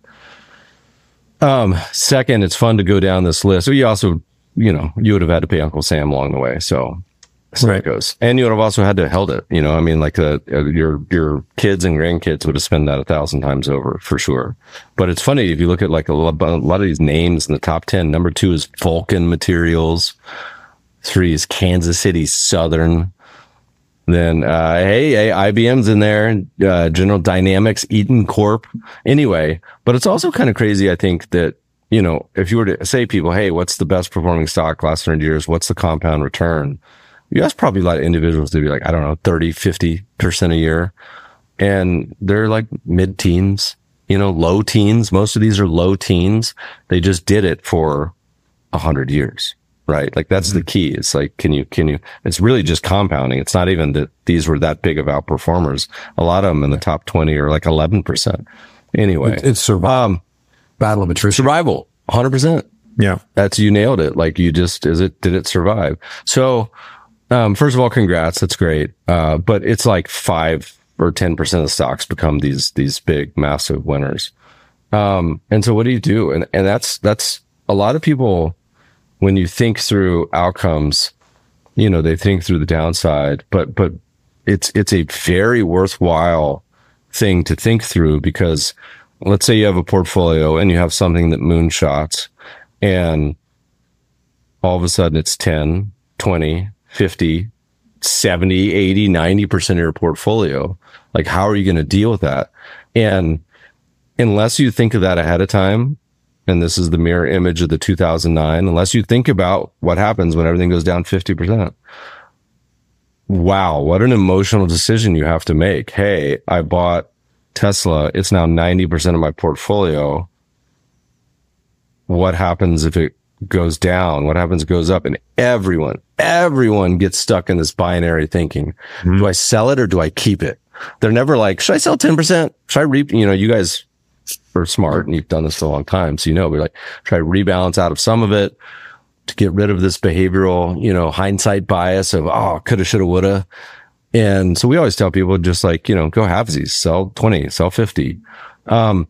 Um, second, it's fun to go down this list. So you also, you know, you would have had to pay Uncle Sam along the way. So, so Right. it goes. And you would have also had to held it, you know, I mean, like uh, your, your kids and grandkids would have spent that a thousand times over for sure. But it's funny if you look at like a lot, a lot of these names in the top ten, number two is Vulcan Materials. Three is Kansas City Southern. Then, uh, hey, hey, I B M's in there, uh, General Dynamics, Eaton Corp. Anyway, but it's also kind of crazy. I think that, you know, if you were to say people, hey, what's the best performing stock last hundred years? What's the compound return? You ask probably a lot of individuals to be like, I don't know, thirty, fifty percent a year. And they're like mid teens, you know, low teens. Most of these are low teens. They just did it for a hundred years. Right. Like that's mm-hmm. the key. It's like, can you, can you, it's really just compounding. It's not even that these were that big of outperformers. A lot of them in the top twenty are like eleven percent. Anyway, It's, it's survival. Um, Battle of attrition. Survival. one hundred percent. Yeah. That's, you nailed it. Like you just, is it, did it survive? So, um, first of all, congrats. That's great. Uh, but it's like five or ten percent of stocks become these, these big, massive winners. Um, and so what do you do? And, and that's, that's a lot of people, when you think through outcomes, you know, they think through the downside, but, but it's, it's a very worthwhile thing to think through because let's say you have a portfolio and you have something that moonshots and all of a sudden it's ten, twenty, fifty, seventy, eighty, ninety percent of your portfolio. Like, how are you going to deal with that? And unless you think of that ahead of time, and this is the mirror image of the two thousand nine, unless you think about what happens when everything goes down fifty percent. Wow, what an emotional decision you have to make. Hey, I bought Tesla. It's now ninety percent of my portfolio. What happens if it goes down? What happens if it goes up? And everyone, everyone gets stuck in this binary thinking. Mm-hmm. Do I sell it or do I keep it? They're never like, should I sell ten percent? Should I reap? You know, you guys are smart and you've done this for a long time. So, you know, we're like, try to rebalance out of some of it to get rid of this behavioral, you know, hindsight bias of, oh, coulda, shoulda, woulda. And so we always tell people just like, you know, go halvesies, sell twenty, sell fifty. Um,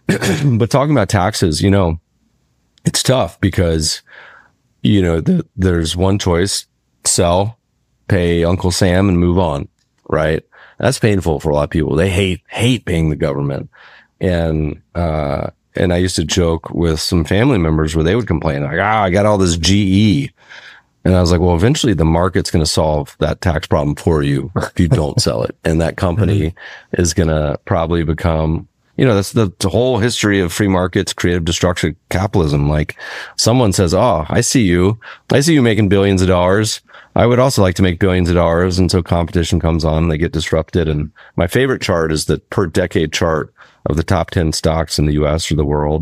but talking about taxes, you know, it's tough because, you know, the, there's one choice, sell, pay Uncle Sam and move on, right? That's painful for a lot of people. They hate, hate paying the government. And, uh, and I used to joke with some family members where they would complain like, ah, I got all this G E. And I was like, well, eventually the market's going to solve that tax problem for you if you don't sell it. And that company is going to probably become, you know, that's the, the whole history of free markets, creative destruction, capitalism. Like someone says, oh, I see you. I see you making billions of dollars. I would also like to make billions of dollars. And so competition comes on, they get disrupted. And my favorite chart is the per decade chart of the top ten stocks in the U S or the world.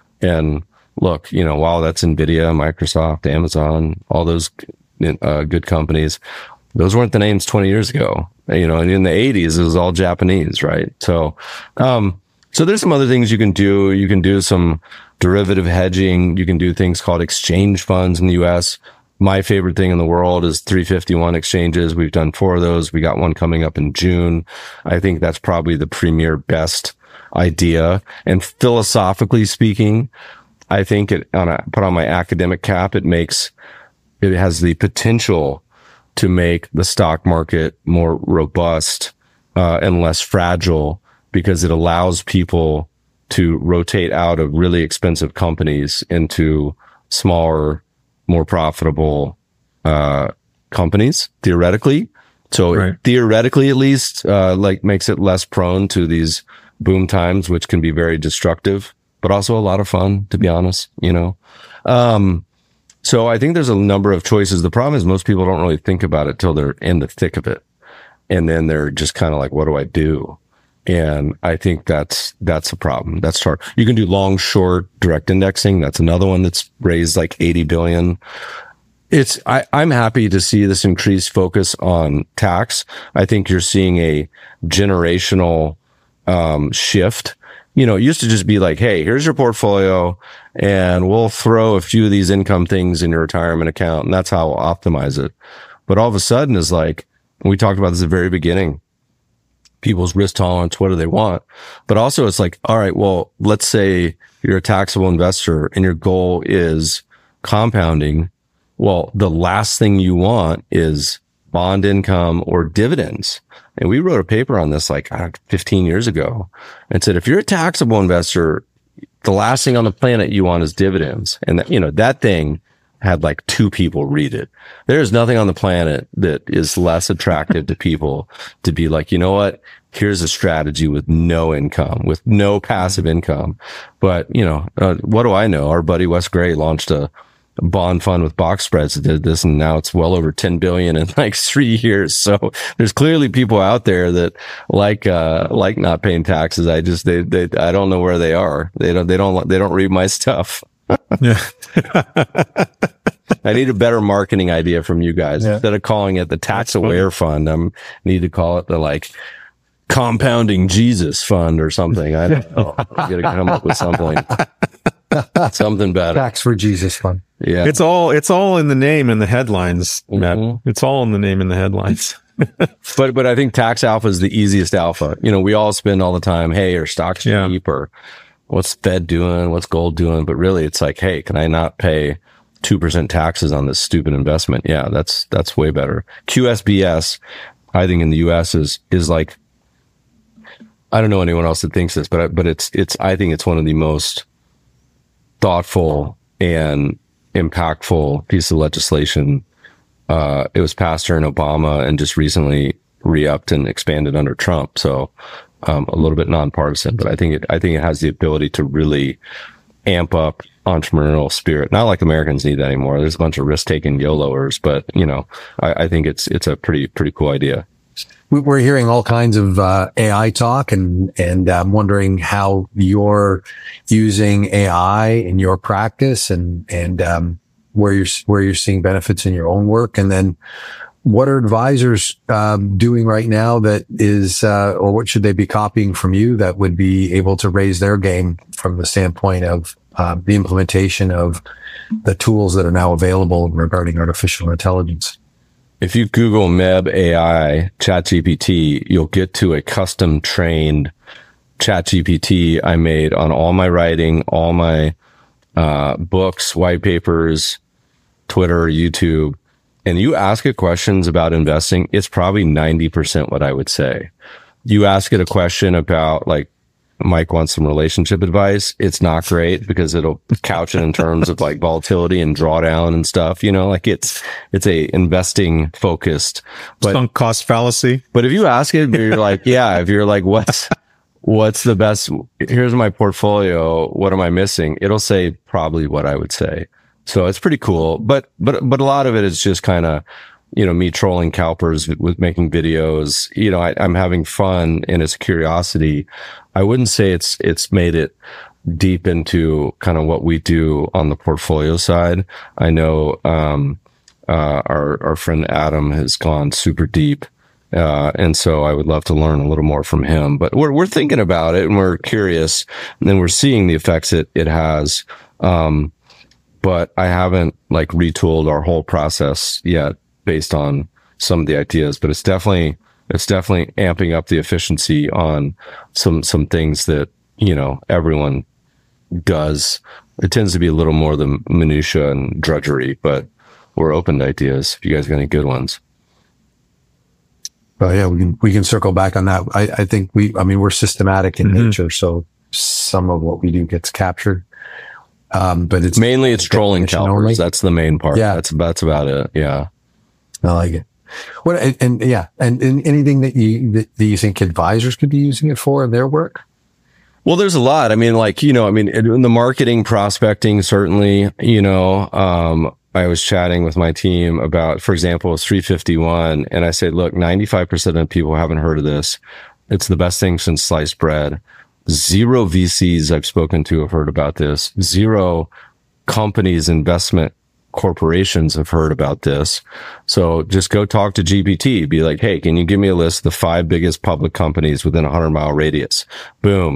And look, you know, while that's NVIDIA, Microsoft, Amazon, all those uh, good companies, those weren't the names twenty years ago. You know, and in the eighties, it was all Japanese, right? So, um, so there's some other things you can do. You can do some derivative hedging. You can do things called exchange funds in the U S. My favorite thing in the world is three fifty-one exchanges. We've done four of those. We got one coming up in June. I think that's probably the premier best idea. And philosophically speaking, I think it on a, put on my academic cap, it makes, it has the potential to make the stock market more robust, uh, and less fragile because it allows people to rotate out of really expensive companies into smaller, more profitable, uh, companies theoretically. So right. theoretically, at least, uh, like makes it less prone to these boom times, which can be very destructive, but also a lot of fun, to be honest, you know? Um, so I think there's a number of choices. The problem is most people don't really think about it till they're in the thick of it. And then they're just kind of like, what do I do? And I think that's, that's a problem. That's hard. You can do long, short, direct indexing. That's another one that's raised like eighty billion. It's, I, I'm happy to see this increased focus on tax. I think you're seeing a generational, um, shift you know, it used to just be like, hey, here's your portfolio and we'll throw a few of these income things in your retirement account. And that's how we'll optimize it. But all of a sudden is like, we talked about this at the very beginning, people's risk tolerance, what do they want? But also it's like, all right, well, let's say you're a taxable investor and your goal is compounding. Well, the last thing you want is bond income or dividends. And we wrote a paper on this like fifteen years ago and said, if you're a taxable investor, the last thing on the planet you want is dividends. And that, you know, that thing had like two people read it. There's nothing on the planet that is less attractive to people to be like, you know what? Here's a strategy with no income, with no passive income. But, you know, uh, what do I know? Our buddy Wes Gray launched a bond fund with box spreads that did this, and now it's well over ten billion in like three years. So there's clearly people out there that like, uh, like not paying taxes. I just, they, they, I don't know where they are. They don't, they don't, they don't read my stuff. Yeah. I need a better marketing idea from you guys. Yeah. Instead of calling it the tax aware fund, I um, need to call it the like compounding Jesus fund or something. I don't know. I'm going to come up with something, something better. Tax for Jesus fund. Yeah. It's all, it's all in the name and the headlines, Matt. Mm-hmm. It's all in the name and the headlines. but, but I think tax alpha is the easiest alpha. You know, we all spend all the time, hey, are stocks cheap yeah. or what's Fed doing? What's gold doing? But really it's like, hey, can I not pay two percent taxes on this stupid investment? Yeah, that's, that's way better. Q S B S, I think in the U S is, is like, I don't know anyone else that thinks this, but, but it's, it's, I think it's one of the most thoughtful and impactful piece of legislation. Uh, it was passed during Obama and just recently re-upped and expanded under Trump. So, um, a little bit nonpartisan, but I think it, I think it has the ability to really amp up entrepreneurial spirit. Not like Americans need that anymore. There's a bunch of risk-taking YOLOers, but you know, I, I think it's, it's a pretty, pretty cool idea. We're hearing all kinds of uh, A I talk, and and I'm wondering how you're using A I in your practice, and and um, where you're where you're seeing benefits in your own work, and then what are advisors um, doing right now that is, uh, or what should they be copying from you that would be able to raise their game from the standpoint of uh, the implementation of the tools that are now available regarding artificial intelligence? If you Google Meb A I ChatGPT, you'll get to a custom trained ChatGPT I made on all my writing, all my uh, books, white papers, Twitter, YouTube. And you ask it questions about investing, it's probably ninety percent what I would say. You ask it a question about like, Mike wants some relationship advice. It's not great because it'll couch it in terms of like volatility and drawdown and stuff, you know, like it's, it's a investing focused, but sunk cost fallacy. But if you ask it, you're like, yeah, if you're like, what's, what's the best, here's my portfolio. What am I missing? It'll say probably what I would say. So it's pretty cool. But, but, but a lot of it is just kind of, you know, me trolling CalPERS with, with making videos. You know, I, I'm having fun and it's a curiosity. I wouldn't say it's, it's made it deep into kind of what we do on the portfolio side. I know, um, uh, our, our friend Adam has gone super deep. Uh, and so I would love to learn a little more from him, but we're, we're thinking about it and we're curious and then we're seeing the effects it, it has. Um, but I haven't like retooled our whole process yet based on some of the ideas, but it's definitely, it's definitely amping up the efficiency on some, some things that, you know, everyone does. It tends to be a little more the minutia and drudgery, but we're open to ideas. If you guys got any good ones. Well, yeah, we can, we can circle back on that. I, I think we, I mean, we're systematic in mm-hmm. nature. So some of what we do gets captured. Um, but it's mainly it's trolling CalPERS. That's the main part. Yeah. That's, that's about it. Yeah. I like it. What, and, and yeah. And, and anything that you, that, that you think advisors could be using it for in their work? Well, there's a lot. I mean, like, you know, I mean, in the marketing, prospecting, certainly, you know, um, I was chatting with my team about, for example, three fifty-one. And I said, look, ninety-five percent of people haven't heard of this. It's the best thing since sliced bread. Zero V Cs I've spoken to have heard about this. Zero companies, investment corporations have heard about this. So just go talk to G P T. Be like, hey, can you give me a list of the five biggest public companies within a hundred mile radius? Boom.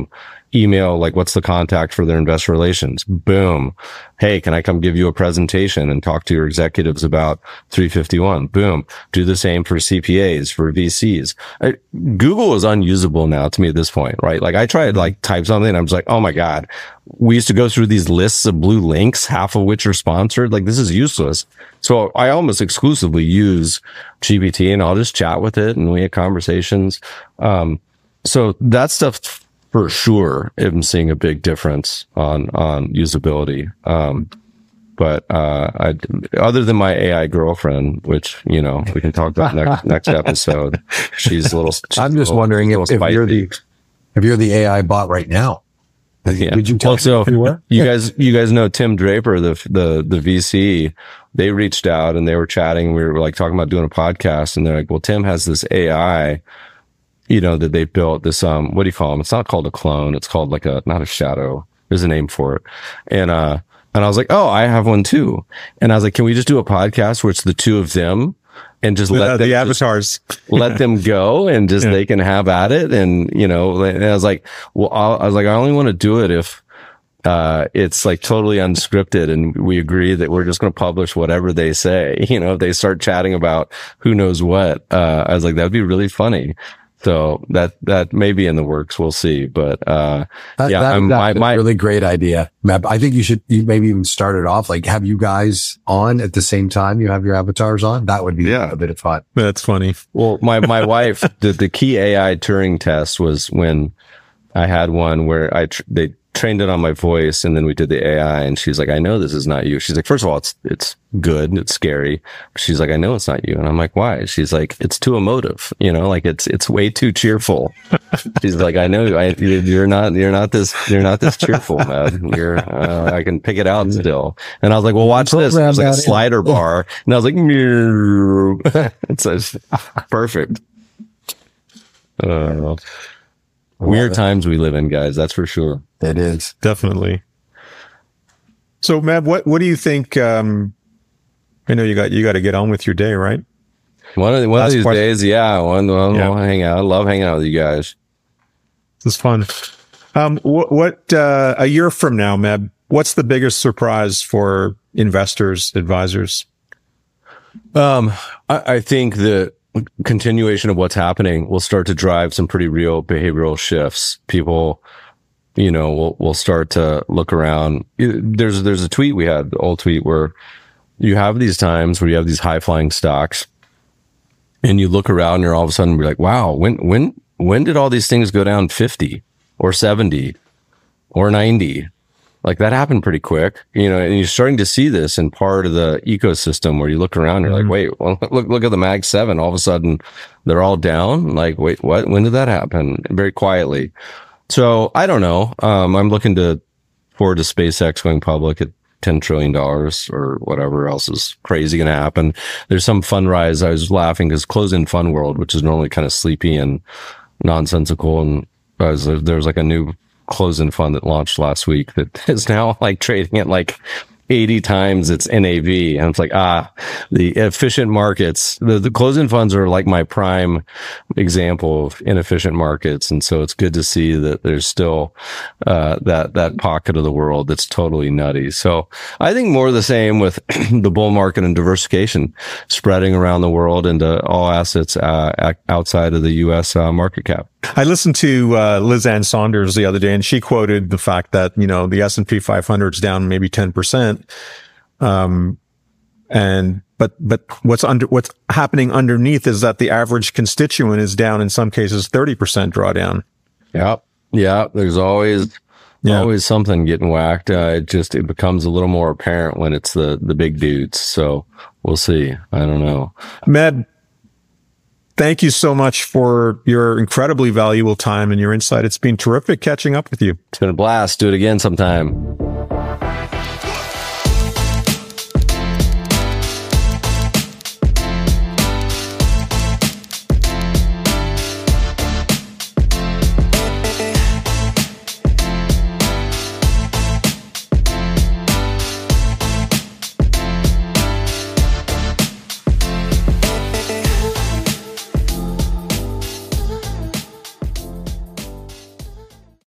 email, like, what's the contact for their investor relations? Boom. Hey, can I come give you a presentation and talk to your executives about three fifty-one? Boom. Do the same for C P As, for V Cs. I, Google is unusable now to me at this point, right? Like, I tried like type something and I'm just like, oh my God, we used to go through these lists of blue links, half of which are sponsored. Like, this is useless. So I almost exclusively use G P T and I'll just chat with it and we have conversations. Um, so that stuff, for sure, I'm seeing a big difference on, on usability. Um, but, uh, I, other than my A I girlfriend, which, you know, we can talk about next, next episode, she's a little, she's I'm just little, wondering if, if you're the, if you're the A I bot right now. Yeah. Did you tell well, so you were? You guys, you guys know Tim Draper, the, the, the V C, they reached out and they were chatting. We were like talking about doing a podcast and they're like, well, Tim has this A I, you know, that they built this, um, what do you call them? It's not called a clone. It's called like a, not a shadow. There's a name for it. And, uh, and I was like, oh, I have one too. And I was like, can we just do a podcast where it's the two of them and just let uh, them the avatars, let them go and just, yeah. They can have at it. And, you know, and I was like, well, I'll, I was like, I only want to do it if, uh, it's like totally unscripted and we agree that we're just going to publish whatever they say. You know, if they start chatting about who knows what, uh, I was like, that'd be really funny. So that, that may be in the works. We'll see. But, uh, that, yeah, that, I'm, that's my, a my, really great idea, Meb. I think you should, you maybe even start it off, like have you guys on at the same time you have your avatars on. That would be yeah. a bit of fun. That's funny. Well, my, my wife, the, the key A I Turing test was when I had one where I, tr- they, trained it on my voice and then we did the A I and she's like, I know this is not you. She's like, first of all, it's, it's good. It's scary. She's like, I know it's not you. And I'm like, why? She's like, it's too emotive. You know, like it's, it's way too cheerful. She's like, I know I, you're not, you're not this, you're not this cheerful, man. You're, uh, I can pick it out still. And I was like, well, watch this. It was like a slider bar. And I was like, it's a, perfect. Uh, Weird times we live in, guys. That's for sure. It is. Definitely. So, Meb, what, what do you think? Um, I know you got, you got to get on with your day, right? One of, the, one of these question. days. Yeah. One, one, yeah. We'll hang out. I love hanging out with you guys. This is fun. Um, what, what, uh, a year from now, Meb, what's the biggest surprise for investors, advisors? Um, I, I think that continuation of what's happening will start to drive some pretty real behavioral shifts. People, you know, will, will start to look around. There's, there's a tweet we had, the old tweet where you have these times where you have these high flying stocks and you look around and you're all of a sudden be like, wow, when, when, when did all these things go down fifty or seventy or ninety? Like that happened pretty quick, you know, and you're starting to see this in part of the ecosystem where you look around, and you're mm-hmm. like, wait, well, look, look at the Mag seven. All of a sudden they're all down. Like, wait, what? When did that happen? Very quietly. So I don't know. Um, I'm looking to forward to SpaceX going public at ten trillion dollars or whatever else is crazy going to happen. There's some fund rise. I was laughing because closed-end fund world, which is normally kind of sleepy and nonsensical. And I was, there was like a new closed-end fund that launched last week that is now like trading at like eighty times its N A V. And it's like, ah, the efficient markets, the, the closed-end funds are like my prime example of inefficient markets. And so it's good to see that there's still, uh, that, that pocket of the world that's totally nutty. So I think more of the same with the bull market and diversification spreading around the world into all assets, uh, outside of the U S uh, market cap. I listened to uh, Liz Ann Saunders the other day, and she quoted the fact that, you know, the S and P five hundred is down maybe ten percent. Um, and, but, but what's under, what's happening underneath is that the average constituent is down in some cases thirty percent drawdown. Yeah. Yeah. There's always, yeah. always something getting whacked. Uh, it just, it becomes a little more apparent when it's the, the big dudes. So we'll see. I don't know. Meb, thank you so much for your incredibly valuable time and your insight. It's been terrific catching up with you. It's been a blast. Do it again sometime.